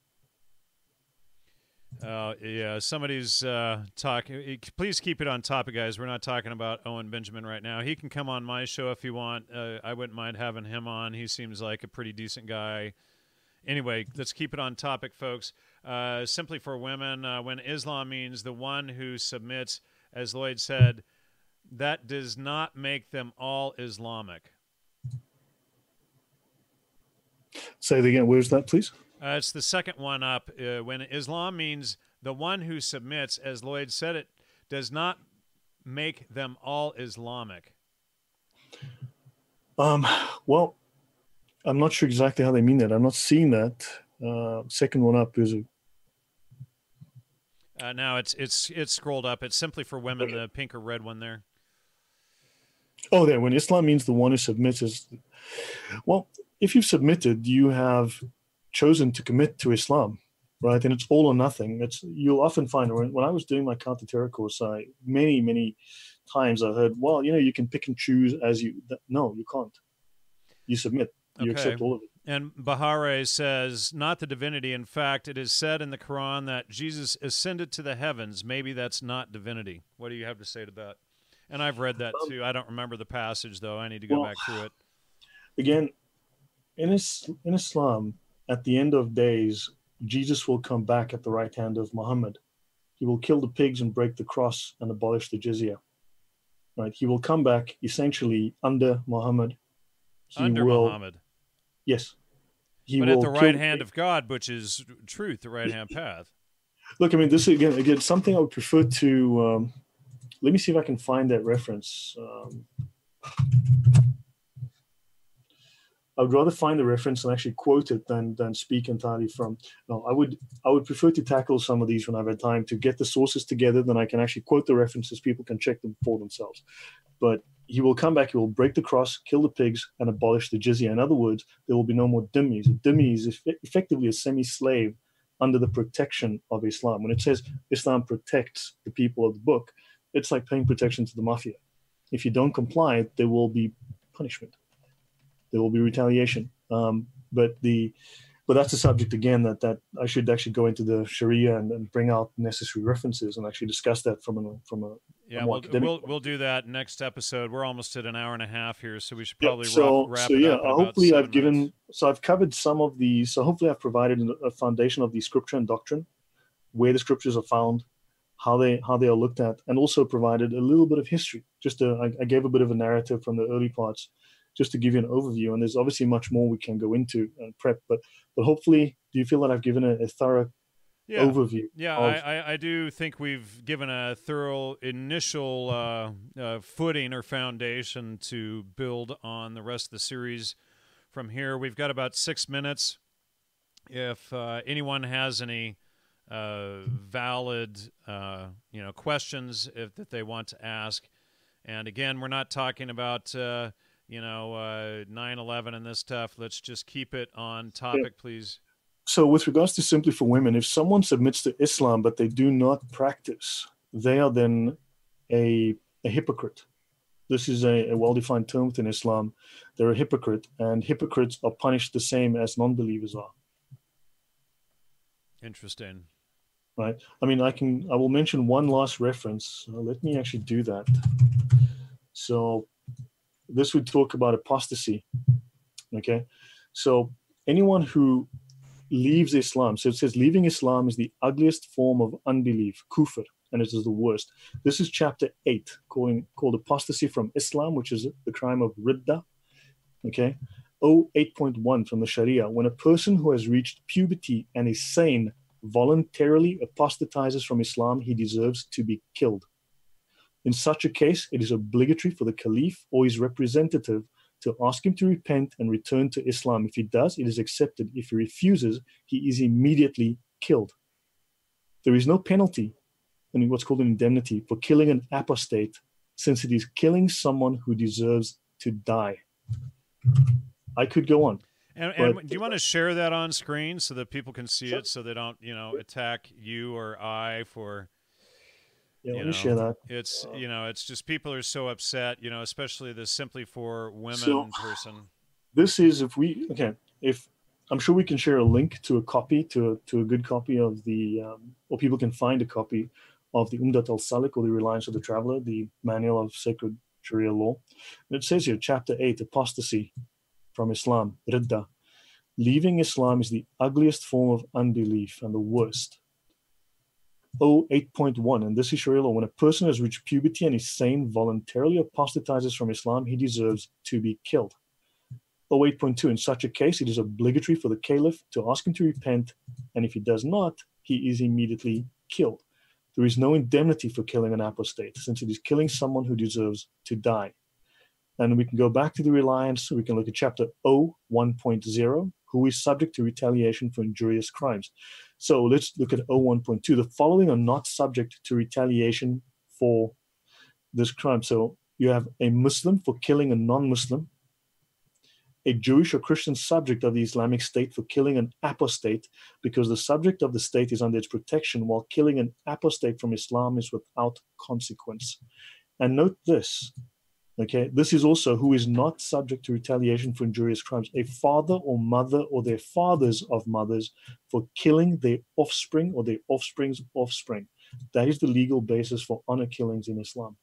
Speaker 1: Uh, yeah, somebody's uh, talking. Please keep it on topic, guys. We're not talking about Owen Benjamin right now. He can come on my show if you want. Uh, I wouldn't mind having him on. He seems like a pretty decent guy. Anyway, let's keep it on topic, folks. Uh, simply for women, uh, when Islam means the one who submits, as Lloyd said, that does not make them all Islamic.
Speaker 2: Say it again. Where's that, please?
Speaker 1: Uh, it's the second one up. Uh, when Islam means the one who submits, as Lloyd said, it does not make them all Islamic.
Speaker 2: Um, well, I'm not sure exactly how they mean that. I'm not seeing that. Uh, second one up is a.
Speaker 1: Uh, now it's it's it's scrolled up. It's simply for women.
Speaker 2: Okay.
Speaker 1: The pink or red one there.
Speaker 2: Oh, there. When Islam means the one who submits is, well, if you've submitted, you have chosen to commit to Islam, right? And it's all or nothing. It's you'll often find when, when I was doing my counter-terror course, I many many times I heard, well, you know, you can pick and choose as you. No, you can't. You submit. You
Speaker 1: Okay.
Speaker 2: accept all of it.
Speaker 1: And Bahare says, not the divinity. In fact, it is said in the Quran that Jesus ascended to the heavens. Maybe that's not divinity. What do you have to say to that? And I've read that too. I don't remember the passage, though. I need to go
Speaker 2: well,
Speaker 1: back through it.
Speaker 2: Again, in, is, in Islam, at the end of days, Jesus will come back at the right hand of Muhammad. He will kill the pigs and break the cross and abolish the jizya. Right? He will come back essentially under Muhammad. He
Speaker 1: Under
Speaker 2: will,
Speaker 1: Muhammad.
Speaker 2: Yes. He
Speaker 1: but
Speaker 2: will
Speaker 1: at the
Speaker 2: kill
Speaker 1: right hand of God, which is truth, the right hand path.
Speaker 2: Look, I mean, this again, again, something I would prefer to. Um, let me see if I can find that reference. Um, I would rather find the reference and actually quote it than than speak entirely from. No, I would I would prefer to tackle some of these when I've had time to get the sources together. Then I can actually quote the references. People can check them for themselves. But he will come back. He will break the cross, kill the pigs, and abolish the jizya. In other words, there will be no more dhimmis. A dhimmi is eff- effectively a semi-slave under the protection of Islam. When it says Islam protects the people of the book, it's like paying protection to the mafia. If you don't comply, there will be punishment. There will be retaliation. Um, but the but that's a subject again that that I should actually go into the Sharia and, and bring out necessary references and actually discuss that from a from a
Speaker 1: yeah. We'll we'll, we'll do that next episode. We're almost at an hour and a half here, so we should probably
Speaker 2: yeah, so,
Speaker 1: wrap, wrap
Speaker 2: so
Speaker 1: it
Speaker 2: yeah,
Speaker 1: up. So
Speaker 2: hopefully I've given
Speaker 1: minutes.
Speaker 2: so I've covered some of the so hopefully I've provided a foundation of the scripture and doctrine, where the scriptures are found, how they how they are looked at, and also provided a little bit of history. Just a, I, I gave a bit of a narrative from the early parts, just to give you an overview. And there's obviously much more we can go into and prep, but but hopefully, do you feel that I've given a, a thorough
Speaker 1: yeah.
Speaker 2: overview.
Speaker 1: Yeah,
Speaker 2: of,
Speaker 1: I, I, I do think we've given a thorough initial uh, uh, footing or foundation to build on the rest of the series from here. We've got about six minutes. If uh, anyone has any uh, valid uh, you know, questions if, that they want to ask, and again, we're not talking about uh, you know uh, nine eleven and this stuff. Let's just keep it on topic, yeah. Please.
Speaker 2: So with regards to Simply for Women, if someone submits to Islam but they do not practice, they are then a, a hypocrite. This is a, a well-defined term within Islam. They're a hypocrite, and hypocrites are punished the same as non-believers are.
Speaker 1: Interesting.
Speaker 2: Right. I mean, I can. I will mention one last reference. Uh, let me actually do that. So this would talk about apostasy. Okay. So anyone who leaves Islam, so it says leaving Islam is the ugliest form of unbelief, kufr, and it is the worst. This is chapter eight, calling, called apostasy from Islam, which is the crime of ridda. Okay. oh eight point one from the Sharia. When a person who has reached puberty and is sane voluntarily apostatizes from Islam, he deserves to be killed. In such a case, it is obligatory for the caliph or his representative to ask him to repent and return to Islam. If he does, it is accepted. If he refuses, he is immediately killed. There is no penalty, and what's called an indemnity, for killing an apostate, since it is killing someone who deserves to die. I could go on.
Speaker 1: And, and but, do you want to share that on screen so that people can see
Speaker 2: sure.
Speaker 1: it, so they don't, you know, attack you or I for...
Speaker 2: Yeah, let
Speaker 1: you
Speaker 2: me
Speaker 1: know,
Speaker 2: share that.
Speaker 1: It's, you know, it's just people are so upset, you know, especially the Simply for Women
Speaker 2: so,
Speaker 1: person.
Speaker 2: This is if we, okay, if I'm sure we can share a link to a copy, to a, to a good copy of the, um, or people can find a copy of the Umdat al-Salik, or the Reliance of the Traveler, the Manual of Sacred Sharia Law. And it says here, chapter eight, apostasy from Islam, ridda. Leaving Islam is the ugliest form of unbelief and the worst. oh eight point one, and this is Sharia law. When a person has reached puberty and is sane, voluntarily apostatizes from Islam, he deserves to be killed. oh eight point two, in such a case, it is obligatory for the caliph to ask him to repent, and if he does not, he is immediately killed. There is no indemnity for killing an apostate, since it is killing someone who deserves to die. And we can go back to the Reliance, so we can look at chapter oh one point oh, who is subject to retaliation for injurious crimes. So let's look at oh one point two. The following are not subject to retaliation for this crime. So you have a Muslim for killing a non-Muslim, a Jewish or Christian subject of the Islamic State for killing an apostate, because the subject of the state is under its protection, while killing an apostate from Islam is without consequence. And note this, okay, this is also who is not subject to retaliation for injurious crimes, a father or mother or their fathers of mothers for killing their offspring or their offspring's offspring. That is the legal basis for honor killings in Islam.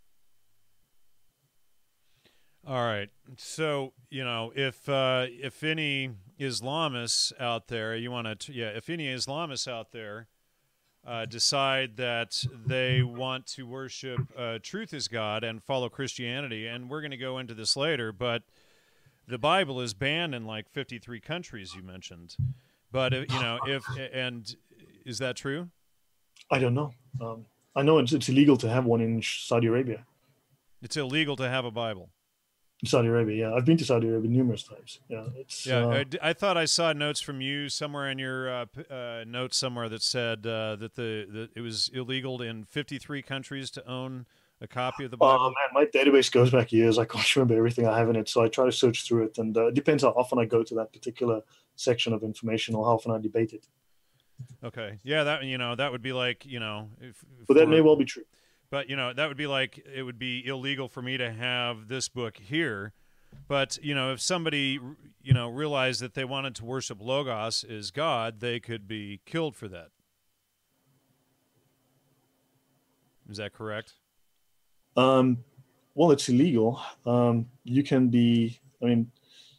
Speaker 1: All right. So, you know, if uh, if any Islamists out there, you want to, yeah, if any Islamists out there uh, decide that they want to worship uh, truth as God and follow Christianity, and we're going to go into this later, but the Bible is banned in like fifty-three countries, you mentioned. But, uh, you know, if, and is that true?
Speaker 2: I don't know. Um, I know it's, it's illegal to have one in Saudi Arabia.
Speaker 1: It's illegal to have a Bible.
Speaker 2: Saudi Arabia, yeah. I've been to Saudi Arabia numerous times. Yeah, it's.
Speaker 1: Yeah,
Speaker 2: uh,
Speaker 1: I, I thought I saw notes from you somewhere in your uh, uh, notes somewhere that said uh, that the that it was illegal in fifty-three countries to own a copy of the Bible.
Speaker 2: Oh man, my database goes back years. I can't remember everything I have in it, so I try to search through it, and uh, it depends how often I go to that particular section of information or how often I debate it.
Speaker 1: Okay, yeah, that you know that would be like you know. If,
Speaker 2: but
Speaker 1: for,
Speaker 2: that may well be true.
Speaker 1: But you know that would be like it would be illegal for me to have this book here. But, you know, if somebody, you know, realized that they wanted to worship Logos as God, they could be killed for that. Is that correct?
Speaker 2: Um, well, it's illegal. Um, you can be, I mean,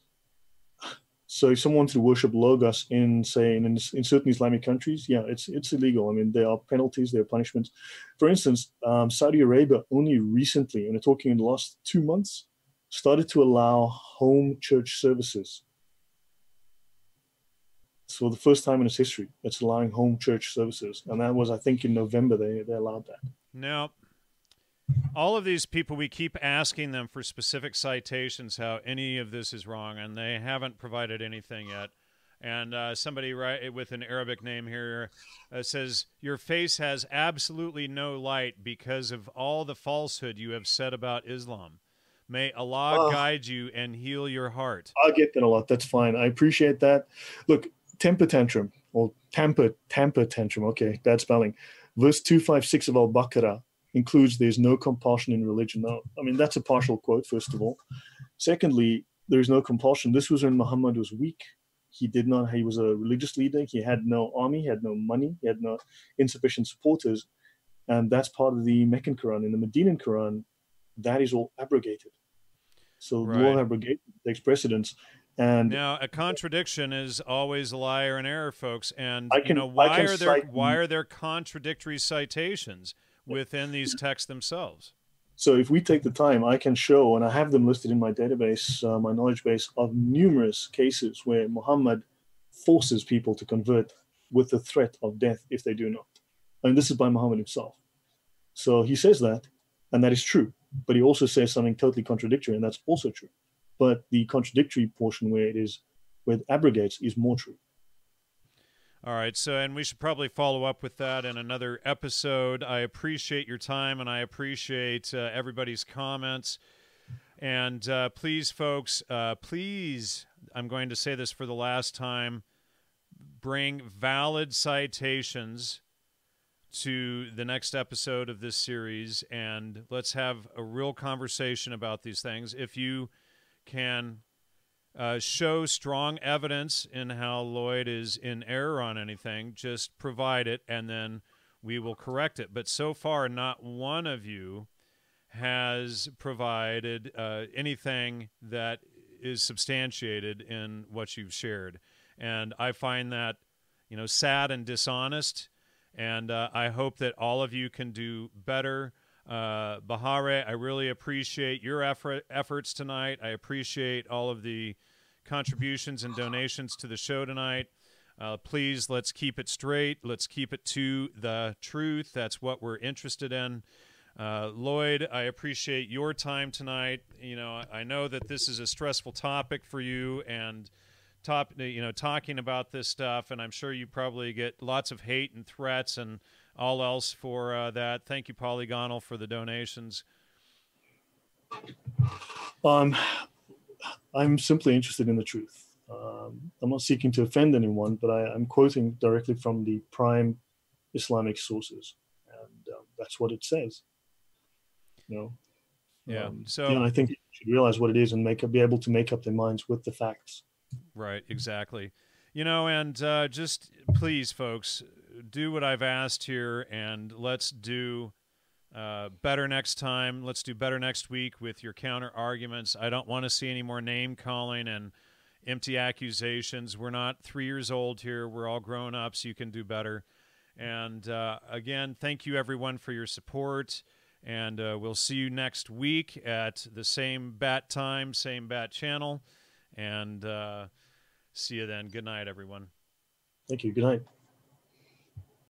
Speaker 2: so if someone wants to worship Logos in, say, in, in certain Islamic countries, yeah, it's it's illegal. I mean, there are penalties, there are punishments. For instance, um, Saudi Arabia only recently, and we're talking in the last two months, started to allow home church services. So the first time in its history, it's allowing home church services, and that was, I think, in November they they allowed that.
Speaker 1: Now, all of these people, we keep asking them for specific citations how any of this is wrong, and they haven't provided anything yet. And uh, somebody right with an Arabic name here uh, says, "Your face has absolutely no light because of all the falsehood you have said about Islam. May Allah
Speaker 2: Uh,
Speaker 1: guide you and heal your heart."
Speaker 2: I get that a lot. That's fine. I appreciate that. Look, temper tantrum or tamper tamper tantrum. Okay, bad spelling. Verse two five six of Al Baqarah includes "There's no compulsion in religion." Now, I mean that's a partial quote. First of all, secondly, there is no compulsion. This was when Muhammad was weak. He did not. He was a religious leader. He had no army. He had no money. He had no insufficient supporters, and that's part of the Meccan Quran. In the Medinan Quran, that is all abrogated. So
Speaker 1: Right.
Speaker 2: law of abrogation takes precedence. And
Speaker 1: now, a contradiction is always a liar and error, folks. And
Speaker 2: I can,
Speaker 1: you know, why are there
Speaker 2: cite,
Speaker 1: why are there contradictory citations within these texts themselves?
Speaker 2: So if we take the time, I can show, and I have them listed in my database, uh, my knowledge base, of numerous cases where Muhammad forces people to convert with the threat of death if they do not. And this is by Muhammad himself. So he says that, and that is true. But he also says something totally contradictory, and that's also true. But the contradictory portion where it is, where it abrogates, is more true.
Speaker 1: All right, so, and we should probably follow up with that in another episode. I appreciate your time, and I appreciate uh, everybody's comments. And uh, please, folks, uh, please, I'm going to say this for the last time, bring valid citations to the next episode of this series, and let's have a real conversation about these things. If you can uh, show strong evidence in how Lloyd is in error on anything, just provide it, and then we will correct it. But so far, not one of you has provided uh, anything that is substantiated in what you've shared. And I find that, you know, sad and dishonest. And uh, I hope that all of you can do better. Uh, Bahare, I really appreciate your effort, efforts tonight. I appreciate all of the contributions and donations to the show tonight. Uh, please, let's keep it straight. Let's keep it to the truth. That's what we're interested in. Uh, Lloyd, I appreciate your time tonight. You know, I know that this is a stressful topic for you, and top, you know, talking about this stuff, and I'm sure you probably get lots of hate and threats and all else for uh, that. Thank you, Polygonal, for the donations.
Speaker 2: Um, I'm simply interested in the truth. Um, I'm not seeking to offend anyone, but I, I'm quoting directly from the prime Islamic sources, and um, that's what it says. You know.
Speaker 1: Yeah.
Speaker 2: Um,
Speaker 1: so
Speaker 2: you know, I think you should realize what it is and make be able to make up their minds with the facts.
Speaker 1: Right, exactly. You know, and uh, just please, folks, do what I've asked here, and let's do uh, better next time. Let's do better next week with your counter arguments. I don't want to see any more name calling and empty accusations. We're not three years old here. We're all grown ups. You can do better. And uh, again, thank you, everyone, for your support. And uh, we'll see you next week at the same bat time, same bat channel. And uh, see you then. Good night, everyone.
Speaker 2: Thank you. Good night.